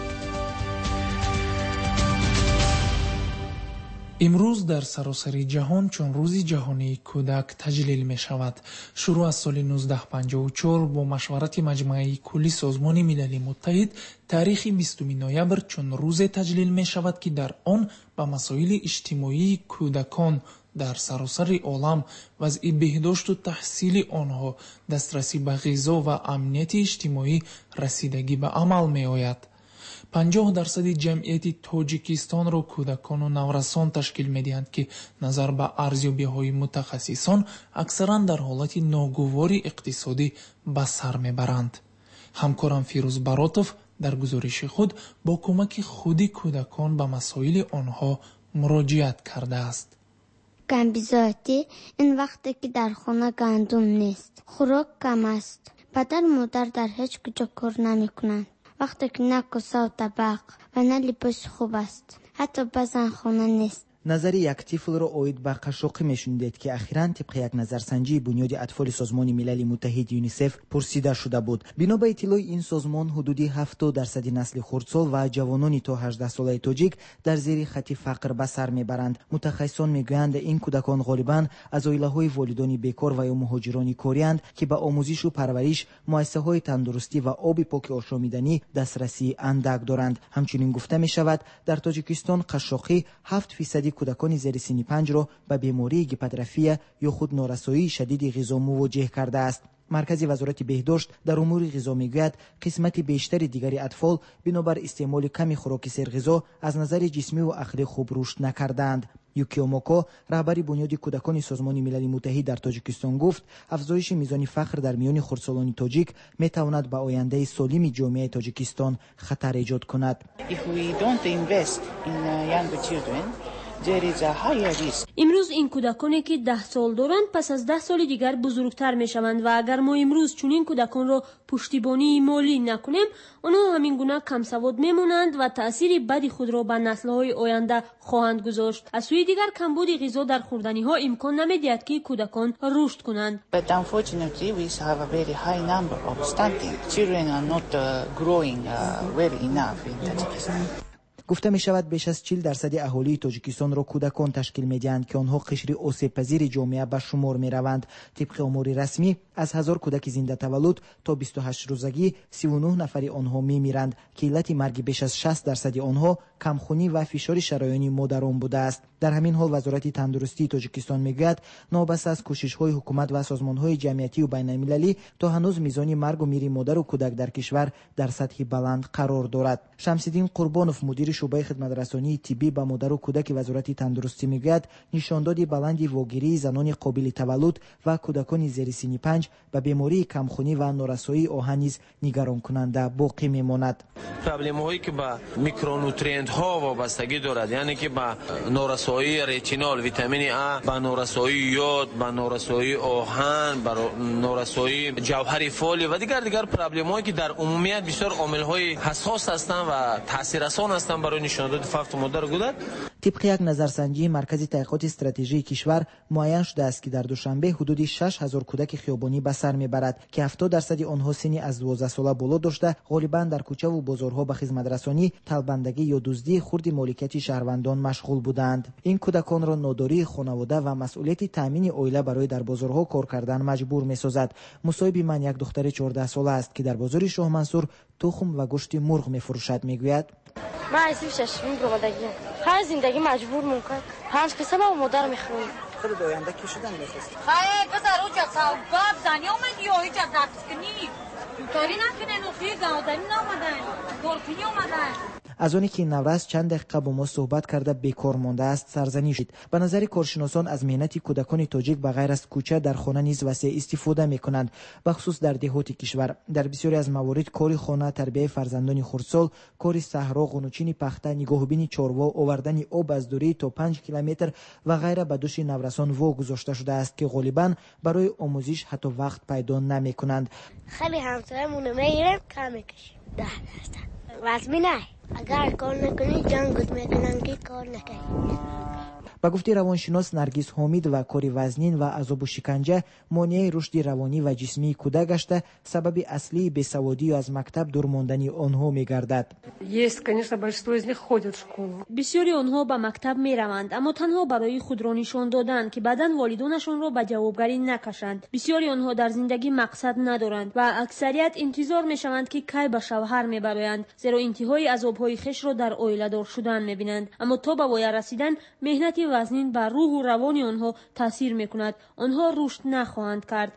امروز در سراسر جهان چون روز جهانی کودک تجلیل می شود. شروع از سال نوزده پنجاه و چهار با مشورت مجمع کلی سازمان ملل متحد تاریخ بیستم نوامبر چون روز تجلیل می شود که در آن به مسائل اجتماعی کودکان در سراسر عالم وضع بهداشت و تحصیل آنها، دسترسی به غذا و امنیت اجتماعی رسیدگی به عمل می آید. پنجاه درصد جمعیت تاجیکستان را کودکان و نورسان تشکیل می‌دهند که نظر به ارزیابی‌های متخصصان اکثراً در حالت ناگوار اقتصادی به سر می‌برند. همکارم فیروز براتوف در گزارش خود با کمک خودی کودکان به مسائل آنها مراجعت کرده است. گنبیزاتی این وقتی که در خانه گندم نیست، خوراک کم است، پدر مادر در هیچ کجا کار نمی‌کنند. وقتی که نه کاسه و طبق و نه لباس خوب است، حتی بزن خانه نیست. نظر یک طفل را اوید به قشقی میشوندید که اخیراً طبق یک نظرسنجی بنیاد اطفال سازمان ملل متحد یونیسف پرسیده شده بود. بنا به اطلاع این سازمان حدودی هفتاد درصد نسل خردسال و جوانان تا هجده ساله تاجیک در زیر خط فقر به سر میبرند. متخصصان میگویند این کودکان غالباً از عائله‌های والدان بیکار و یا مهاجران کاری‌اند که به آموزش و پرورش، مؤسسه‌های تندرستی و آب پاک آشامیدنی دسترسی اندک دارند. همچنین گفته می شود در تاجیکستان قشاقی هفت فیصد کودکان زیر سن پنج را به بیماری گیپاترافی یا خود نارسایی شدید غذا مواجه کرده است. مرکز وزارت بهداشت در امور غذا میگوید قسمت بیشتر دیگری اطفال بنابر استعمال کمی خوراک سرغذا از نظر جسمی و عقلی خوب رشد نکردند. یوکیو موکو، رهبر بنیاد کودکان سازمان ملل متحد در تاجیکستان گفت افزایش میزان فقر در میان خردسالان تاجیک میتواند به آینده سالم جامعه تاجیکستان خطر ایجاد کند. امروز این کودکانی که ده سال دارند پس از ده سال دیگر بزرگتر می شوند و اگر ما امروز چنین کودکان را پشتیبانی مالی نکنیم آنها همین گونه کم سواد می مانند و تأثیر بدی خود را به نسل‌های آینده خواهند گذاشت. از سوی دیگر کمبود غذا در خوردنی ها امکان نمی‌دهد که کودکان رشد کنند. But unfortunately we have a very high number of stunting. Children are not uh, growing uh, well enough in Tajikistan. گفته می شود بیش از چهل درصد اهالی تاجیکستان را کودکان تشکیل می دهند که آنها قشر آسیب پذیر جامعه به شمار می روند. طبق امور رسمی از هزار کودک زنده تولد تا بیست و هشت روزگی سی و نه نفر آنها می میرند که علت مرگ بیش از شصت درصد آنها کمخونی و فشار شرایانی مادران بوده است. در همین حال وزارت تندرستی تاجیکستان میگوید نابسته از کوشش‌های حکومت و سازمان‌های جمعیتی و بین‌المللی تا هنوز میزان مرگ و میر مادر و کودک در کشور در سطح بلند قرار دارد. شمس‌الدین قربانوف مدیر شعبه خدمت‌رسانی طبی به مادر و کودک وزارت تندرستی میگوید نشانداد بلندی واگیری زنان قابل تولد و کودکان زیر سن پنج به بیماری کمخونی و نارسایی آهن نیز نگران کننده باقی میماند. پرابلم‌هایی که با میکرونوترینت‌ها وابستگی دارد، یعنی که با نارسایی رتینال، ویتامین A، با نارسایی یود، با نارسایی آهن، با نارسایی جوهر فولی و دیگر دیگر پرابلم‌هایی که در عمومیت بسیار عامل‌های حساس هستند و تاثیررسان هستند برای نشانداد فقر مادر گودت. طبق یک نظرسنجی مرکز تحقیقات استراتژی کشور معین شده است که در دوشنبه حدود شش هزار کودک خیابانی به سر میبرد که هفتاد درصد آنها سنی از دوازده ساله بالا داشته غالبا در کوچه و بازارها به خدمترسانی، طلبندگی یا دزدی خرد مالکیت شهروندان مشغول بودند. این کودکان را ناداری خانواده و مسئولیت تامین عائله برای در بازارها کار کردن مجبور میسازد. مصاحب من یک دختر چهارده ساله است که در بازار شاه منصور تخم و گوشت مرغ میفروشد. میگوید من از ششمین برآمدگی هر زندگی مجبور ممکن پنج قسم و مادر میخوام خود دوینده کی شدن میخواست خیر بذار اونجا سواب زنی اومدی یا هیچ از نفسکنی دوتاری نکنه نوخی گاودنی نامدن دورکنی اومدن. از آنی که نورس چند دقیقه با ما صحبت کرده بیکار مانده است سرزنش شد. به نظر کارشناسان از مهنت کودکان تاجیک به غیر از کوچه در خانه نیز وسیع استفاده میکنند، بخصوص در دهات کشور. در بسیاری از موارد کار خانه، تربیت فرزندان خردسال، کار صحرا، قنوچین پخته، نگاهبین چاروا، آوردن آب از دوری تا پنج کیلومتر و غیره به دوش نورسان واگذاشته شده است که غالبا برای آموزش حتی وقت پیدا نمیکنند. خیلی همسایه‌مون میگیرن کم میکشیم ده درصد واسمی نه اگر کار نکنی جنگت میکنن که کار نکنی. با گفته روانشناس نرگس حامد و کار وزنین و عذاب و شکنجه مانع رشد روانی و جسمی کودک گشته سبب اصلی بیسوادی و از مکتب دور ماندن آنها میگردد. بسیاری آنها به مکتب میروند اما تنها برای خود را نشان دادن که بعداً والدانشان را به جوابگری نکشند. بسیاری آنها در زندگی مقصد ندارند و اکثریت انتظار میشوند که کی به شوهر میبرایند، زیرا انتهای عذابهای خویش را در عائله دار شدن میبینند. اما تا به وای رسیدن مهنت وزنین بر روح و روان آنها تاثیر میکند. آنها رشد نخواهند کرد.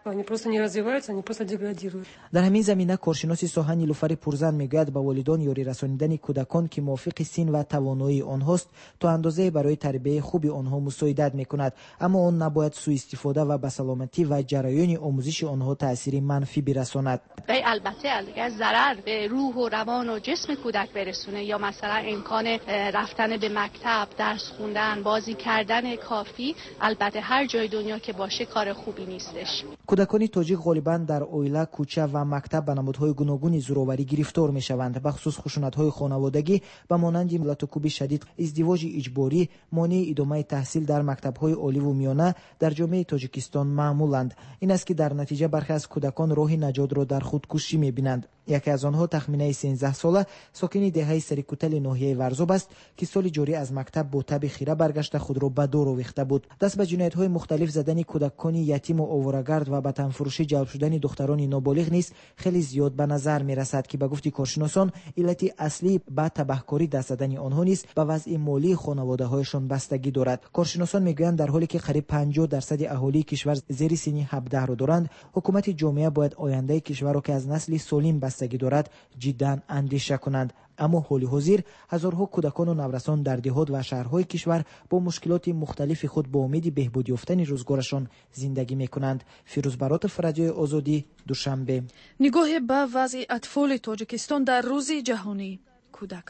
در همین زمینه کارشناس ساحه نیلوفر پرزن میگوید به والدان یاری رسانیدن کودکان که موافق سن و توانایی آنهاست تا اندازه برای تربیت خوب آنها مساعدت میکند، اما آن نباید سوء استفاده و به سلامتی و جریان آموزش آنها تاثیر منفی برساند. البته اگر ضرر به روح و روان و جسم کودک برسونه یا مثلا امکان رفتن به مکتب، درس خوندن، بازی کردن کافی البته هر جای دنیا که باشه کار خوبی نیستش. کودکان تاجیک غالباً در اویلا، کوچه و مکتب به نمودهای گوناگون زورآوری گرفتار میشوند، به خصوص خشونت‌های خانوادگی به مانند ملات‌وکوبی شدید، ازدواج اجباری، مانع ادامه تحصیل در مکتب‌های عالی و میانه در جامعه تاجیکستان معمولند. این است که در نتیجه برخی از کودکان راه نجات را در خودکشی می‌بینند. یکی از آنها تخمینه سیزده ساله ساکن دهه سریکوتل ناحیه ورزوب است که سال جاری از مکتب با تب خیره برگشته خود را به دور آویخته بود. دست به جنایت‌های مختلف زدن کودکان یتیم و آواره‌گرد و به تنفروشی جلب شدن دختران نابالغ نیز خیلی زیاد به نظر می‌رسد که به گفته کارشناسان علت اصلی به تبهکاری دست زدن آنها نیز به وضع مالی خانواده‌هایشان بستگی دارد. کارشناسان میگویند در حالی که قریب پنجاه درصد اهالی کشور زیر سن هفده را دارند، حکومت جامعه باید آینده کشور را که از نسل سالم بستگی دارد جداً اندیشه کنند. اما حال حاضر هزارها کودکان و نورسان در دهات و شهرهای کشور با مشکلات مختلف خود با امید بهبود یافتن روزگارشان زندگی میکنند. فیروز برات، فرجای آزادی، دوشنبه. نگاه به وضع اطفال تاجیکستان در روز جهانی کودک.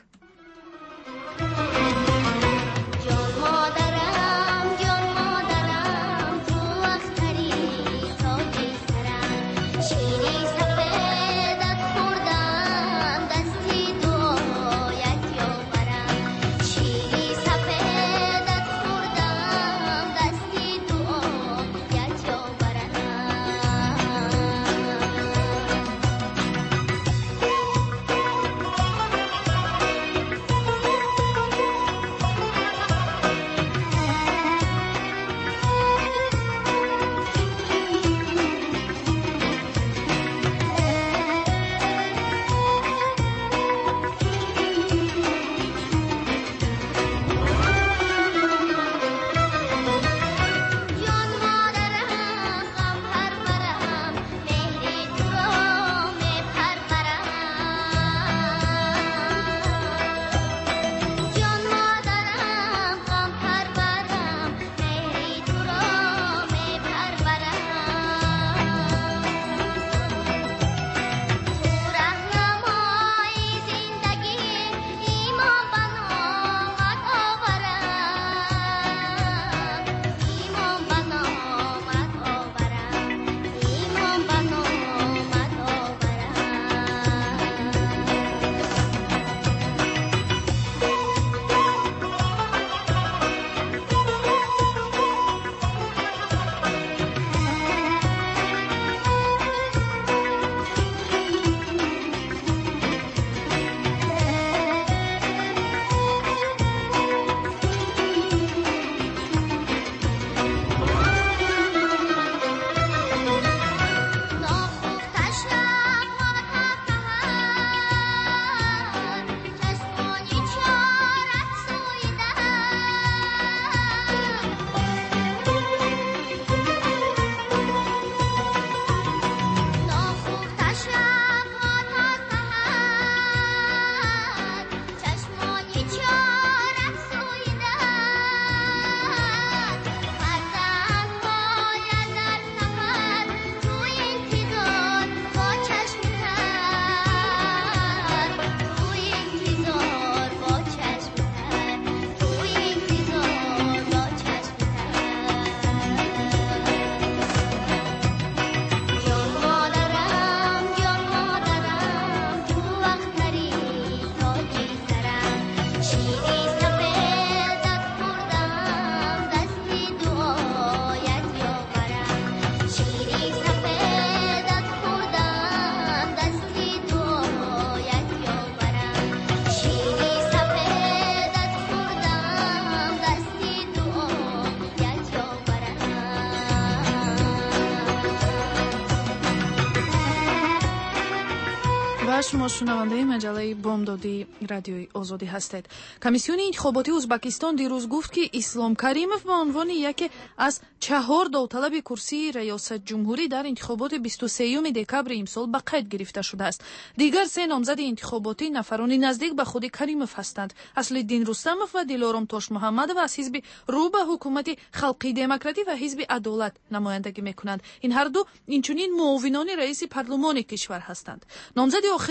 شما شنونده مجله بامدادی رادیوی آزادی هستید. کمیسیون انتخاباتی ازبکستان دیروز گفت که اسلام کریمов به عنوان یکی از چهار داوطلب کرسی ریاست جمهوری در انتخابات بیست و سوم دکبر امسال به قید گرفته شده است. دیگر سه نامزد انتخاباتی نفران نزدیک به خود کریمов هستند. اصلالدین رستمов و دلارام تاش محمدov از حزب رو به حکومت خلقی دموکراتی و حزب عدالت نمایندگی میکنند. این هر دو اینچنین معاونان رئیس پارلمان کشور هستند. نامزد آخر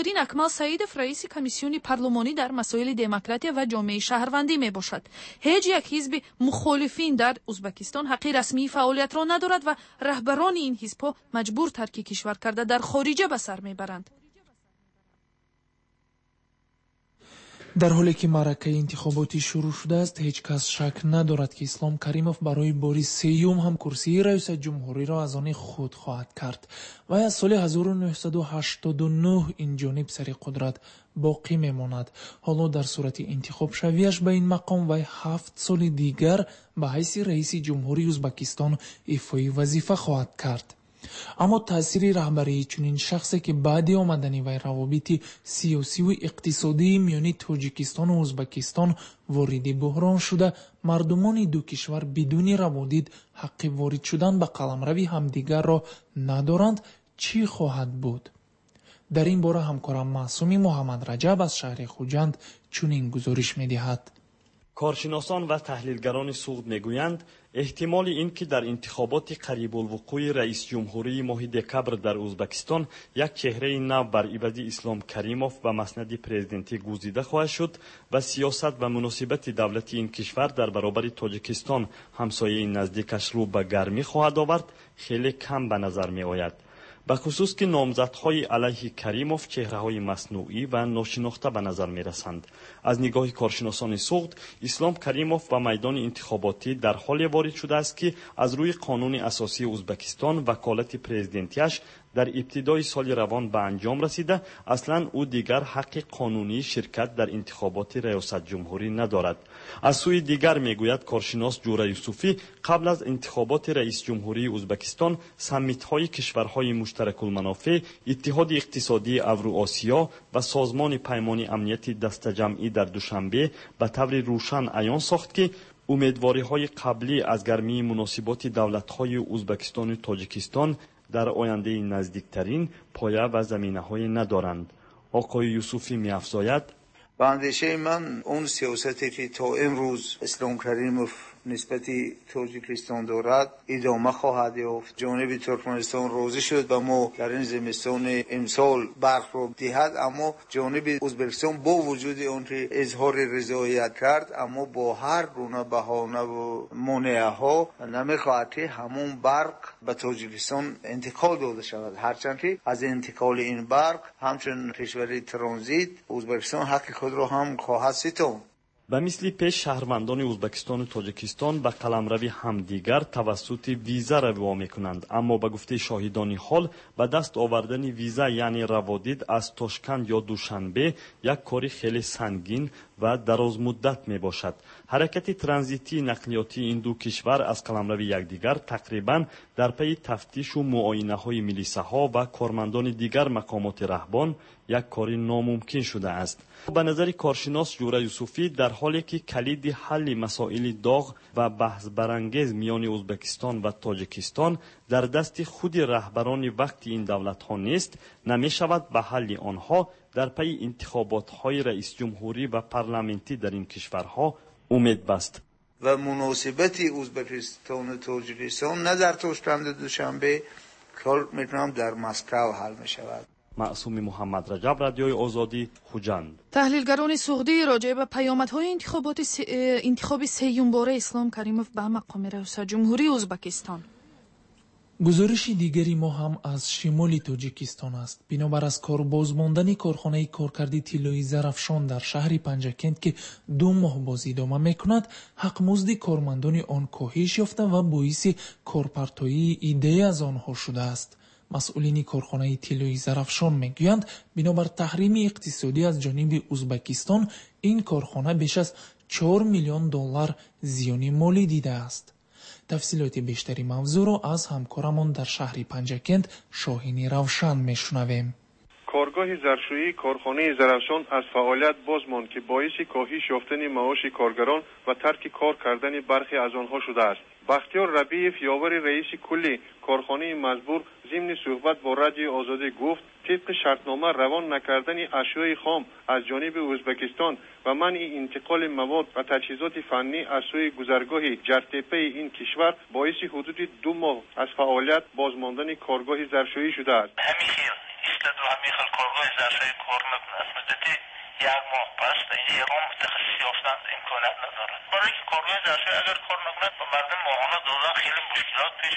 آخرین اکمال سعیدов رئیس کمیسیون پارلمانی در مسائل دموکراسی و جامعه شهروندی می باشد. هیچ یک حزب مخالفین در ازبکستان حق رسمی فعالیت را ندارد و رهبران این حزب‌ها مجبور ترک کشور کرده در خارجه به سر میبرند. در حالی که معرکه انتخاباتی شروع شده است، هیچ کس شک ندارد که اسلام کریمов برای باری سیوم هم کرسی رئیس جمهوری را از آن خود خواهد کرد. و از سال هزار و نهصد و هشتاد و نه این جانب سر قدرت باقی میماند. حالا در صورت انتخاب شویش به این مقام و هفت سال دیگر به حیث رئیس جمهوری ازبکستان ایفای وظیفه خواهد کرد. اما تاثیر رهبری چنین شخصی که بعد آمدن وی روابط سیاسی و اقتصادی میان تاجیکستان و ازبکستان وارد بحران شده، مردمان دو کشور بدون روابط حق وارد شدن به قلمرو همدیگر را ندارند، چی خواهد بود؟ در این باره همکارم معصومی محمد رجب از شهر خوجند چنین گزارش می‌دهد. کارشناسان و تحلیلگران سوغد میگویند احتمال این که در انتخابات قریب الوقوع رئیس جمهوری ماه دکبر در ازبکستان یک چهره نو بر عوض اسلام کریمov به مسند پرزیدنتی گزیده خواهد شد و سیاست و مناسبت دولت این کشور در برابر تاجیکستان همسایه نزدیکش رو به گرمی خواهد آورد خیلی کم به نظر می آید. به خصوص که نامزدهای علیه کریمov چهره‌های مصنوعی و ناشناخته به نظر می‌رسند. از نگاه کارشناسان سوغد، اسلام کریمov به میدان انتخاباتی در حال وارد شده است که از روی قانون اساسی ازبکستان وکالت پرزیدنتیش در ابتدای سال روان به انجام رسیده، اصلا او دیگر حق قانونی شرکت در انتخابات ریاست جمهوری ندارد. از سوی دیگر میگوید کارشناس جوره یوسفی، قبل از انتخابات رئیس جمهوری ازبکستان سمیت‌های کشورهای مشترک المنافع، اتحاد اقتصادی اوراسیا و سازمان پیمان امنیت دست جمعی در دوشنبه به طور روشن عیان ساخت که امیدواری‌های قبلی از گرمی مناسبات دولت‌های ازبکستان و تاجیکستان در آینده نزدیکترین پایه و زمینه‌های ندارند. آقای یوسفی می‌افزاید: به اندیشه من اون سیاستی که تا امروز اسلام کریمov نسبتی تاجیکستان دارد ادامه خواهد یافت. جانب ترکمنستان راضی شد و ما در این زمستان امسال برق را دهد، اما جانب ازبکستان با وجود آن که اظهار رضایت کرد اما با هر گونه بهانه و مانعه ها نمیخواهد که همون برق به تاجیکستان انتقال داده شود، هرچند که از انتقال این برق همچون کشور ترانزیت ازبکستان حق خود را هم خواهد ستاند. به مثل پیش شهروندان ازبکستان و تاجیکستان به قلمرو همدیگر توسط ویزا روا میکنند، اما به گفته شاهدان حال به دست آوردن ویزا یعنی روادید از تاشکند یا دوشنبه یک کاری خیلی سنگین و دراز مدت می باشد. حرکت ترانزیتی نقلیاتی این دو کشور از قلمرو یکدیگر تقریبا در پی تفتیش و معاینه های میلیسه ها و کارمندان دیگر مقامات رهبان یک کاری ناممکن شده است. به نظر کارشناس جوره یوسفی، در حالی که کلید حل مسائل داغ و بحث برانگیز میان ازبکستان و تاجیکستان در دست خود رهبران وقت این دولت ها نیست، نمی شود به حل آنها در پی انتخابات های رئیس جمهوری و پارلمانتی در این کشورها امید بست. و مناسبت ازبکستان و تاجیکستان نه در تاشکند دوشنبه کار میکنم در مسکو حل می شود. معصومی محمد رجب، رادیوی آزادی، خوجند. تحلیلگران سوغدی راجع به پیامدهای انتخابات س... انتخاب سیوم باره اسلام کریمov به مقام رئیس جمهوری ازبکستان. گزارش دیگری ما هم از شمال تاجیکستان است. بنابر از کار بازماندن کارخانه کارکردی طلای زرافشان در شهر پنجکند که دو ماه باز ادامه میکند، حق مزد کارمندان آن کاهش یافته و باعث کارپرتایی ایده از آنها شده است. مسئولین کارخانه طلای زرافشان میگویند بنابر تحریم اقتصادی از جانب ازبکستان این کارخانه بیش از چهار میلیون دلار زیان مالی دیده است. تفصیلات بیشتری موضوع را از همکارمان در شهر پنجکند شاهین روشن میشنویم. کارگاه ظرفشویی کارخانه زرافشان از فعالیت باز ماند که باعث کاهش یافتن معاش کارگران و ترک کار کردن برخی از آنها شده است. بختیار ربیعов یاور رئیس کل کارخانه مزبور ضمن صحبت با رادیو آزادی گفت طبق شرطنامه روان نکردن اشیاء خام از جانب ازبکستان و منع انتقال مواد و تجهیزات فنی از سوی گذرگاه جرتپه این کشور باعث حدود دو ماه از فعالیت بازماندن کارگاه ظرفشویی شده است. همیشه استاد و همیخل کارگاه ظرفشویی کار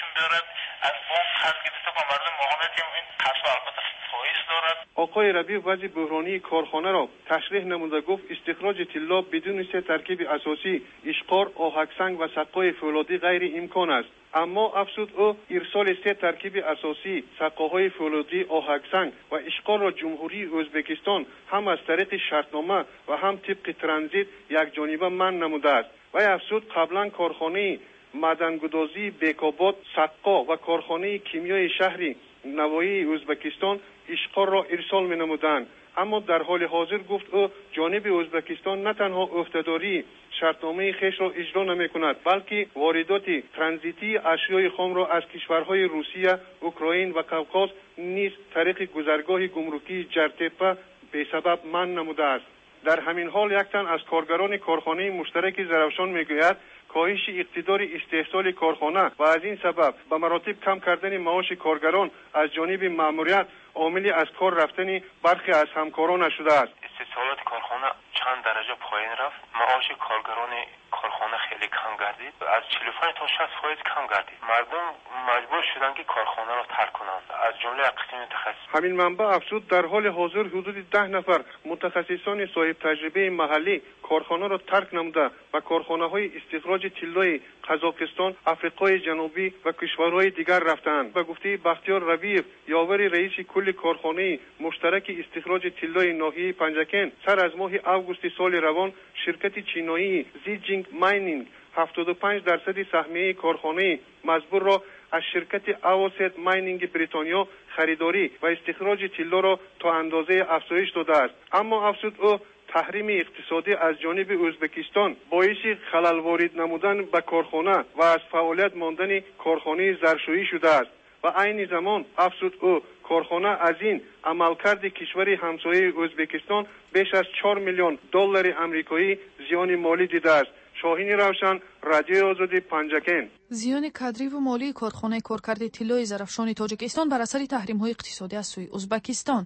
دارد. از بانک قرض گرفته با مردم معاملات این قرض البته فایز دارد. آقای ربیع وضع بحرانی کارخانه را تشریح نموده گفت استخراج طلا بدون سه ترکیب اساسی اشقار، آهکسنگ و سقای فولادی غیر امکان است. اما افزود او ارسال سه ترکیب اساسی سقاهای فولادی، آهکسنگ و اشقار را جمهوری ازبکستان هم از طریق شرطنامه و هم طبق ترانزیت یک جانبه منع نموده است. و افزود قبلا کارخانه معدنگدازی بیکاباد، سقا و کارخانه کیمیای شهری نوایی ازبکستان اشقار را ارسال می نمودند. اما در حال حاضر گفت او جانب ازبکستان نه تنها عهدهداری شرطنامه خویش را اجرا نمی کند، بلکه واردات ترانزیتی اشیای خام را از کشورهای روسیه، اوکراین و قوقاز نیز طریق گذرگاه گمرکی جرتپه به سبب منع نموده است. در همین حال یک تن از کارگران کارخانه مشترک زرافشان میگوید کاهش اقتدار استحصال کارخانه و از این سبب به مراتب کم کردن معاش کارگران از جانب مأموریت عاملی از کار رفتن برخی از همکاران شده است. استحصالات کارخانه چند درجه پایین رفت، معاش کارگران کارخانه خیلی کم گردید، از چهل و پنج تا شصت فیصد کم گردید. مردم مجبور شدند که کارخانه را ترک کنند، از جمله قسم متخصص. همین منبع افزود در حال حاضر حدود ده نفر متخصصان صاحب تجربه محلی کارخانه را ترک نموده و کارخانه‌های استخراج طلای قزاقستان، آفریقای جنوبی و کشورهای دیگر رفتند. و گفته بختیار ربیع یاور رئیس کل کارخانه مشترک استخراج طلای ناحیه پنجکن سر از ماه اوگوست سال روان شرکت چینایی زیجینگ ماینینگ هفتاد و پنج درصد سهمیه کارخانه مزبور را از شرکت اواسط ماینینگ بریتانیا خریداری و استخراج طلا را تا اندازه افزایش داده است. اما افزود او تحریم اقتصادی از جانب ازبکستان باعث خلل وارد نمودن به کارخانه و از فعالیت ماندن کارخانه زرشویی شده است. و عین زمان افزود او کارخانه از این عملکرد کشور همسایه ازبکستان بیش از چهار میلیون دلار آمریکایی زیان مالی دیده است. شاهین روشن، رادیو آزادی، پنجکن. زیان کادری و مالی کارخانه کارکرد طلای زرافشان تاجیکستان بر اثر تحریم‌های اقتصادی از سوی ازبکستان.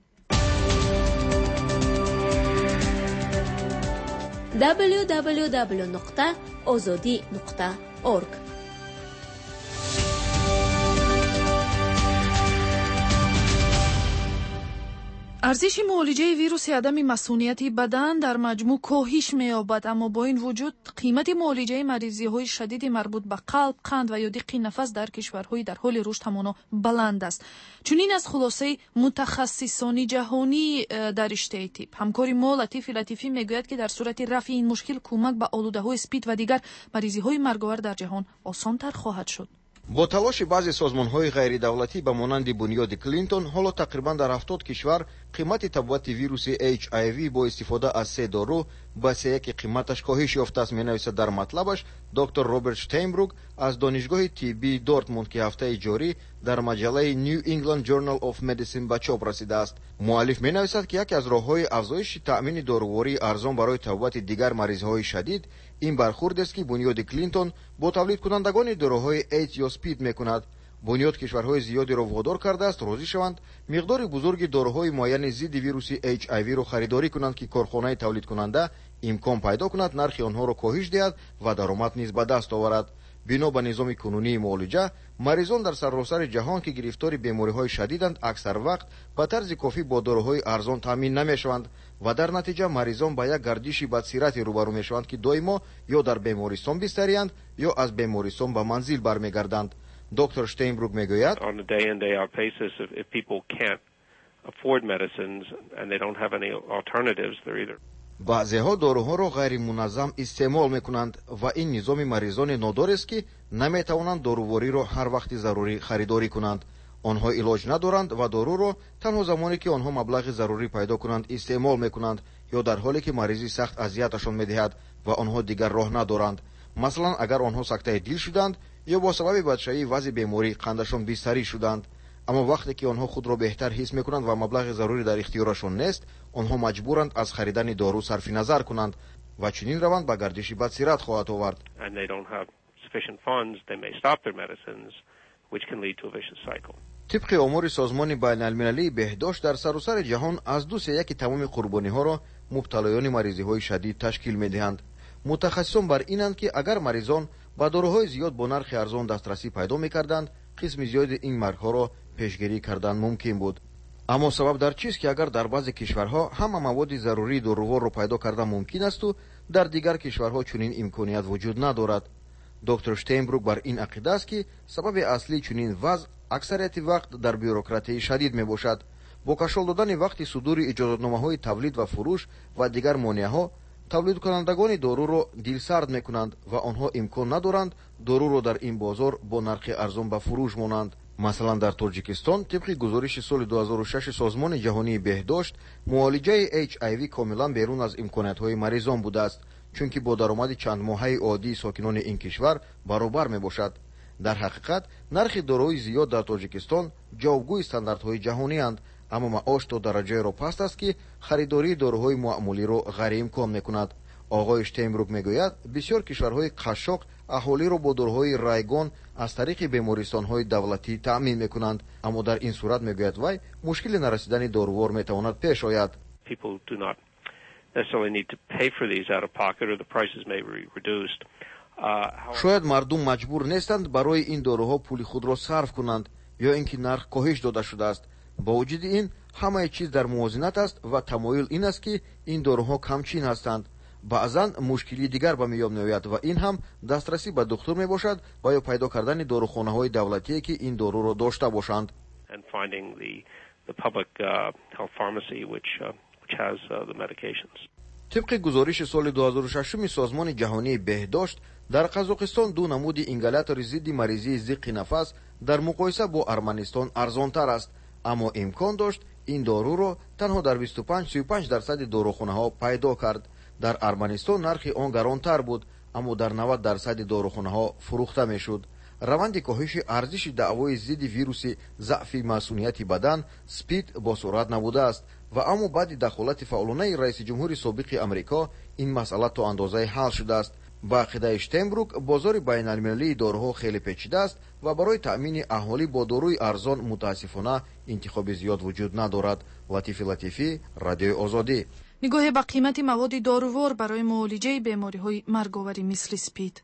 دبلیو دبلیو دبلیو نقطه آزادی نقطه اورگ ارزش معالجه ویروس عدم مسئولیت بدن در مجموع کاهش می‌یابد، اما با این وجود قیمت معالجه مریضی‌های شدید مربوط به قلب، قند و یا دق نفس در کشورهای در حال رشد همانا بلند است. چنین از خلاصه متخصصان جهانی در رشته طب. همکار ما لطیف لطیفی میگوید که در صورت رفع این مشکل کمک به آلوده‌های اسپید و دیگر مریضی‌های مرگاور در جهان آسان‌تر خواهد شد. با تلاش بعضی سازمان‌های غیردولتی به مانند بنیاد کلینتون، حالا تقریبا در هفتاد کشور قیمت تبوت ویروس اچ آی وی با استفاده از سه دارو با سه یک قیمتش کاهش یافته است. می‌نویسد در مطلبش دکتر روبرت شتینبروک از دانشگاه طبی دورتموند که هفته جاری در مجله نیو انگلند جورنال آف مدیسین به چاپ رسیده است. مؤلف می‌نویسد که یکی از راه‌های افزایش تأمین داروواری ارزان برای تبوت دیگر مریض‌های شدید این برخورد است که بنیاد کلینتون با تولید کنندگان داروهای ایدز یا اسپید می‌کند. بنیاد کشورهای زیادی را وادار کرده است راضی شوند مقدار بزرگی داروهای معین ضد ویروس اچ آی وی را خریداری کنند که کارخانه تولید کننده امکان پیدا کند نرخ آنها را کاهش دهد و درآمد نیز به دست آورد. بنا به نظام کنونی معالجه، مریضان در سراسر جهان که گرفتار بیماری‌های شدیدند اکثر وقت به طرز کافی با داروهای ارزان تامین نمی‌شوند و در نتیجه مریضان به یک گردشی بدصورت روبرو می‌شوند که دائما یا در بیمارستان بستری‌اند یا از بیمارستان به منزل برمیگردند. دکتر شتینبروک میگوید on a day in day out basis if, if people can't afford medicines and they don't have any alternatives they're either بعضی‌ها داروها را غیر منظم استعمال می‌کنند و این نظام مریضان نادار است که نمی‌توانند داروواری را هر وقت ضروری خریداری کنند. آنها علاج ندارند و دارو را تنها زمانی که آنها مبلغ ضروری پیدا کنند استعمال می‌کنند یا در حالی که مریضی سخت اذیتشان می‌دهد و آنها دیگر راه ندارند. مثلا اگر آنها سکته دل شدند یا با سبب بدشایی وضع بیماری قندشان بیستری شدند، اما وقتی که آنها خود را بهتر حس می‌کنند و مبلغ ضروری در اختیارشان نیست، آنها مجبورند از خریدن دارو صرف نظر کنند و چنین روند به گردش بدصورت خواهد آورد. and they don't have sufficient funds they may stop their medicines which can lead to a vicious cycle. طبق آمار سازمان بین‌المللی بهداشت در سراسر جهان از دو سه یک تمام قربانی‌ها را مبتلایان مریضی‌های شدید تشکیل می‌دهند. متخصصان بر اینند که اگر مریضان با داروهای زیاد با نرخ ارزان دسترسی پیدا می‌کردند، қисми зиёди ин маргҳоро пешгирӣ кардан мумкин буд. аммо сабаб дар чист ки агар дар баъзе кишварҳо ҳама маводи зарурии доруворро пайдо кардан мумкин асту дар дигар кишварҳо чунин имконият вуҷуд надорад. доктор Штейнбрук бар ин ақида аст ки сабаби аслии чунин вазъ аксарияти вақт дар бюрократияи шадид мебошад. бо кашол додани вақти судури иҷозатномаҳои тавлид ва фурӯш ва дигар монеаҳо тавлидкунандагони доруро дилсард мекунанд ва онҳо имкон надоранд доруро дар ин бозор бо нархи арзон ба фурӯш монанд. масалан дар тоҷикистон тибқи гузориши соли ду ҳазору шаш созмони ҷаҳонии беҳдошт муолиҷаи эйч ай ви комилан берун аз имкониятҳои маризон будааст, чунки бо даромади чандмоҳаи оддии сокинони ин кишвар баробар мебошад. дар ҳақиқат нархи дорои зиёд дар тоҷикистон ҷавобгӯи стандартҳои ҷаҳонианд, аммо маош то дараҷаеро паст аст ки харидории доруҳои маъмулиро ғайриимкон мекунад. оғои Штейнбрук мегӯяд бисёр кишварҳои қашшоқ аҳолиро бо доруҳои райгон аз тариқи бемористонҳои давлатӣ таъмин мекунанд, аммо дар ин сурат, мегӯяд вай, мушкили нарасидани дорувор метавонад пеш ояд. шояд мардум маҷбур нестанд барои ин доруҳо пули худро сарф кунанд ё ин ки нарх коҳиш дода шудааст. бо вуҷуди ин ҳамаи чиз дар мувозинат аст ва тамоил ин аст ки ин доруҳо камчин ҳастанд. баъзан мушкили дигар ба миёб меояд ва ин ҳам дастрасӣ ба духтур мебошад ва ё пайдо кардани дорухонаҳои давлатие ки ин доруро дошта бошанд. тибқи гузориши соли ду ҳазору шашуми созмони ҷаҳонии беҳдошт дар қазоқистон ду намуди ингалятори зидди маризии зиққи нафас дар муқоиса бо Арманистон арзонтар аст, аммо имкон дошт ин доруро танҳо дар бисту панҷ сию панҷ дарсади дорухонаҳо пайдо кард. дар Арманистон нархи он гаронтар буд, аммо дар навад дарсади дорухонаҳо фурӯхта мешуд. раванди коҳиши арзиши даъвои зидди вируси заъфи масунияти бадан спид бо суръат набудааст ва аммо баъди дахолати фаъолонаи раиси ҷумҳури собиқи Амрико ин масъала то андозае ҳал шудааст. ба ақидаи Штейнбрук бозори байналмилалии доруҳо хеле печида аст ва барои таъмини аҳолӣ бо доруи арзон мутаассифона интихоби зиёд вуҷуд надорад. латифи латифӣ, радиои Озодӣ. нигоҳе ба қимати маводи дорувор барои муолиҷаи бемориҳои марговарӣ мисли спид.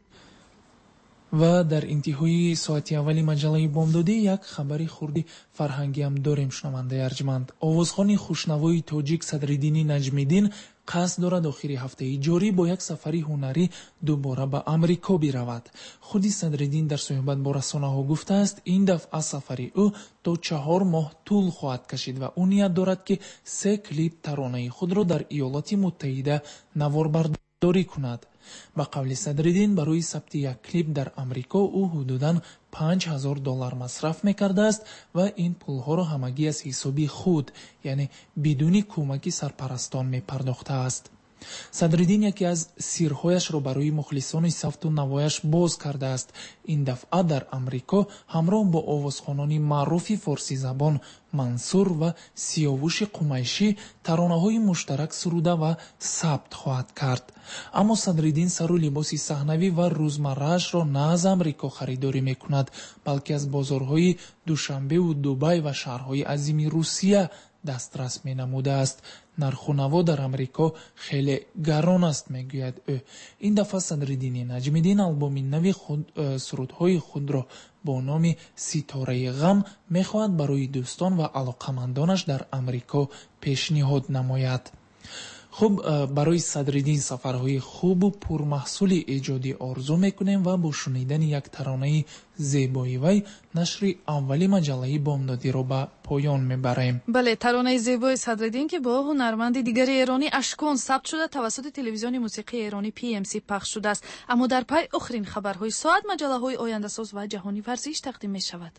ва дар интиҳои соати аввали маҷаллаи бомдодӣ як хабари хурди фарҳангиам дорем. шунавандаи арҷманд, овозхони хушнавои тоҷик Садриддини Наҷмиддин қасд дорад охири ҳафтаи ҷорӣ бо як сафари ҳунарӣ дубора ба Амрико биравад. худи Садриддин дар суҳбат бо расонаҳо гуфтааст, ин дафъа сафари ӯ то чаҳор моҳ тӯл хоҳад кашид ва ӯ ният дорад ки се клип таронаи худро дар Иёлоти Муттаҳида наворбардорӣ кунад. ба қавли Садриддин, барои сабти як клип дар Амрико ӯ ҳудудан панҷ ҳазор доллар масраф мекардааст ва ин пулҳоро ҳамагӣ аз ҳисоби худ, яъне бидуни кӯмаки сарпарастон мепардохтааст. Садриддин яке аз сирҳояшро барои мухлисони сафту навояш боз кардааст. ин дафъа дар Амрико ҳамроҳ бо овозхонони маъруфи форсизабон Мансур ва Сиёвуши Қумайшӣ таронаҳои муштарак суруда ва сабт хоҳад кард. аммо Садриддин сару либоси саҳнавӣ ва рӯзмарраашро на аз Амрико харидорӣ мекунад, балки аз бозорҳои Душанбеву Дубай ва шаҳрҳои азими Русия дастрас менамудааст. нарху наво дар Амрико хеле гарон аст, мегӯяд ӯ. ин дафъа Садриддини Наҷмиддин албоми нави худ, сурудҳои худро бо номи Ситораи ғам мехоҳад барои дӯстон ва алоқамандонаш дар Амрико пешниҳод намояд. хуб, барои Садриддин сафарҳои хубу пурмаҳсули эҷодӣ орзу мекунем ва бо шунидани як таронаи зебои вай нашри аввали маҷаллаи бомдодиро ба поён мебарем. бале, таронаи зебои Садриддин ки бо ҳунарманди дигари эронӣ Ашкон сабт шуда тавассути телевизиони мусиқии эронӣ пи эм си пахш шудааст. аммо дар пай охирин хабарҳои соат маҷаллаҳои ояндасоз ва ҷаҳонӣ варзиш тақдим мешавад.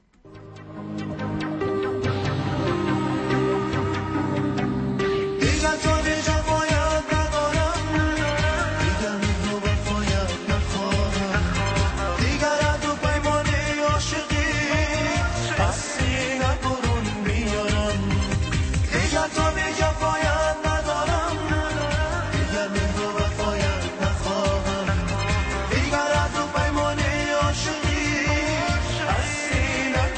دیگر از تو پیمانه عاشقی از سینه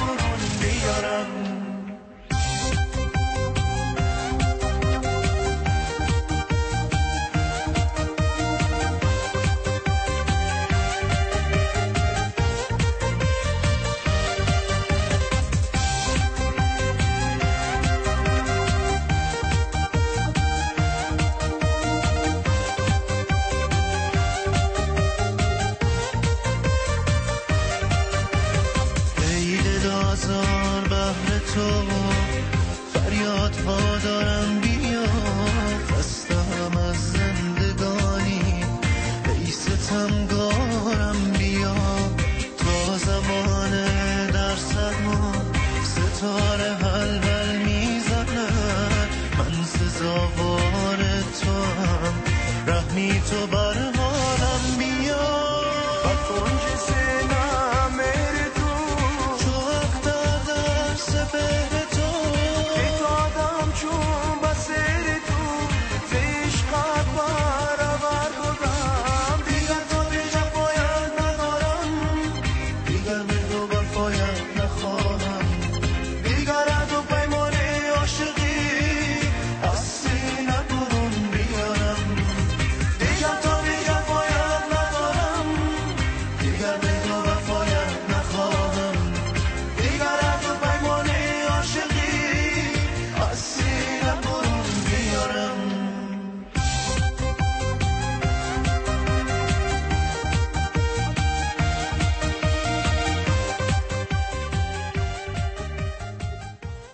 هزار بهر تو فریادها دارم بیا، خستم از زندگانی ای ستمگارم بیا، تا زمان در سرما ستاره حلول میزند، من سزاوار تو هم رحمی تو بر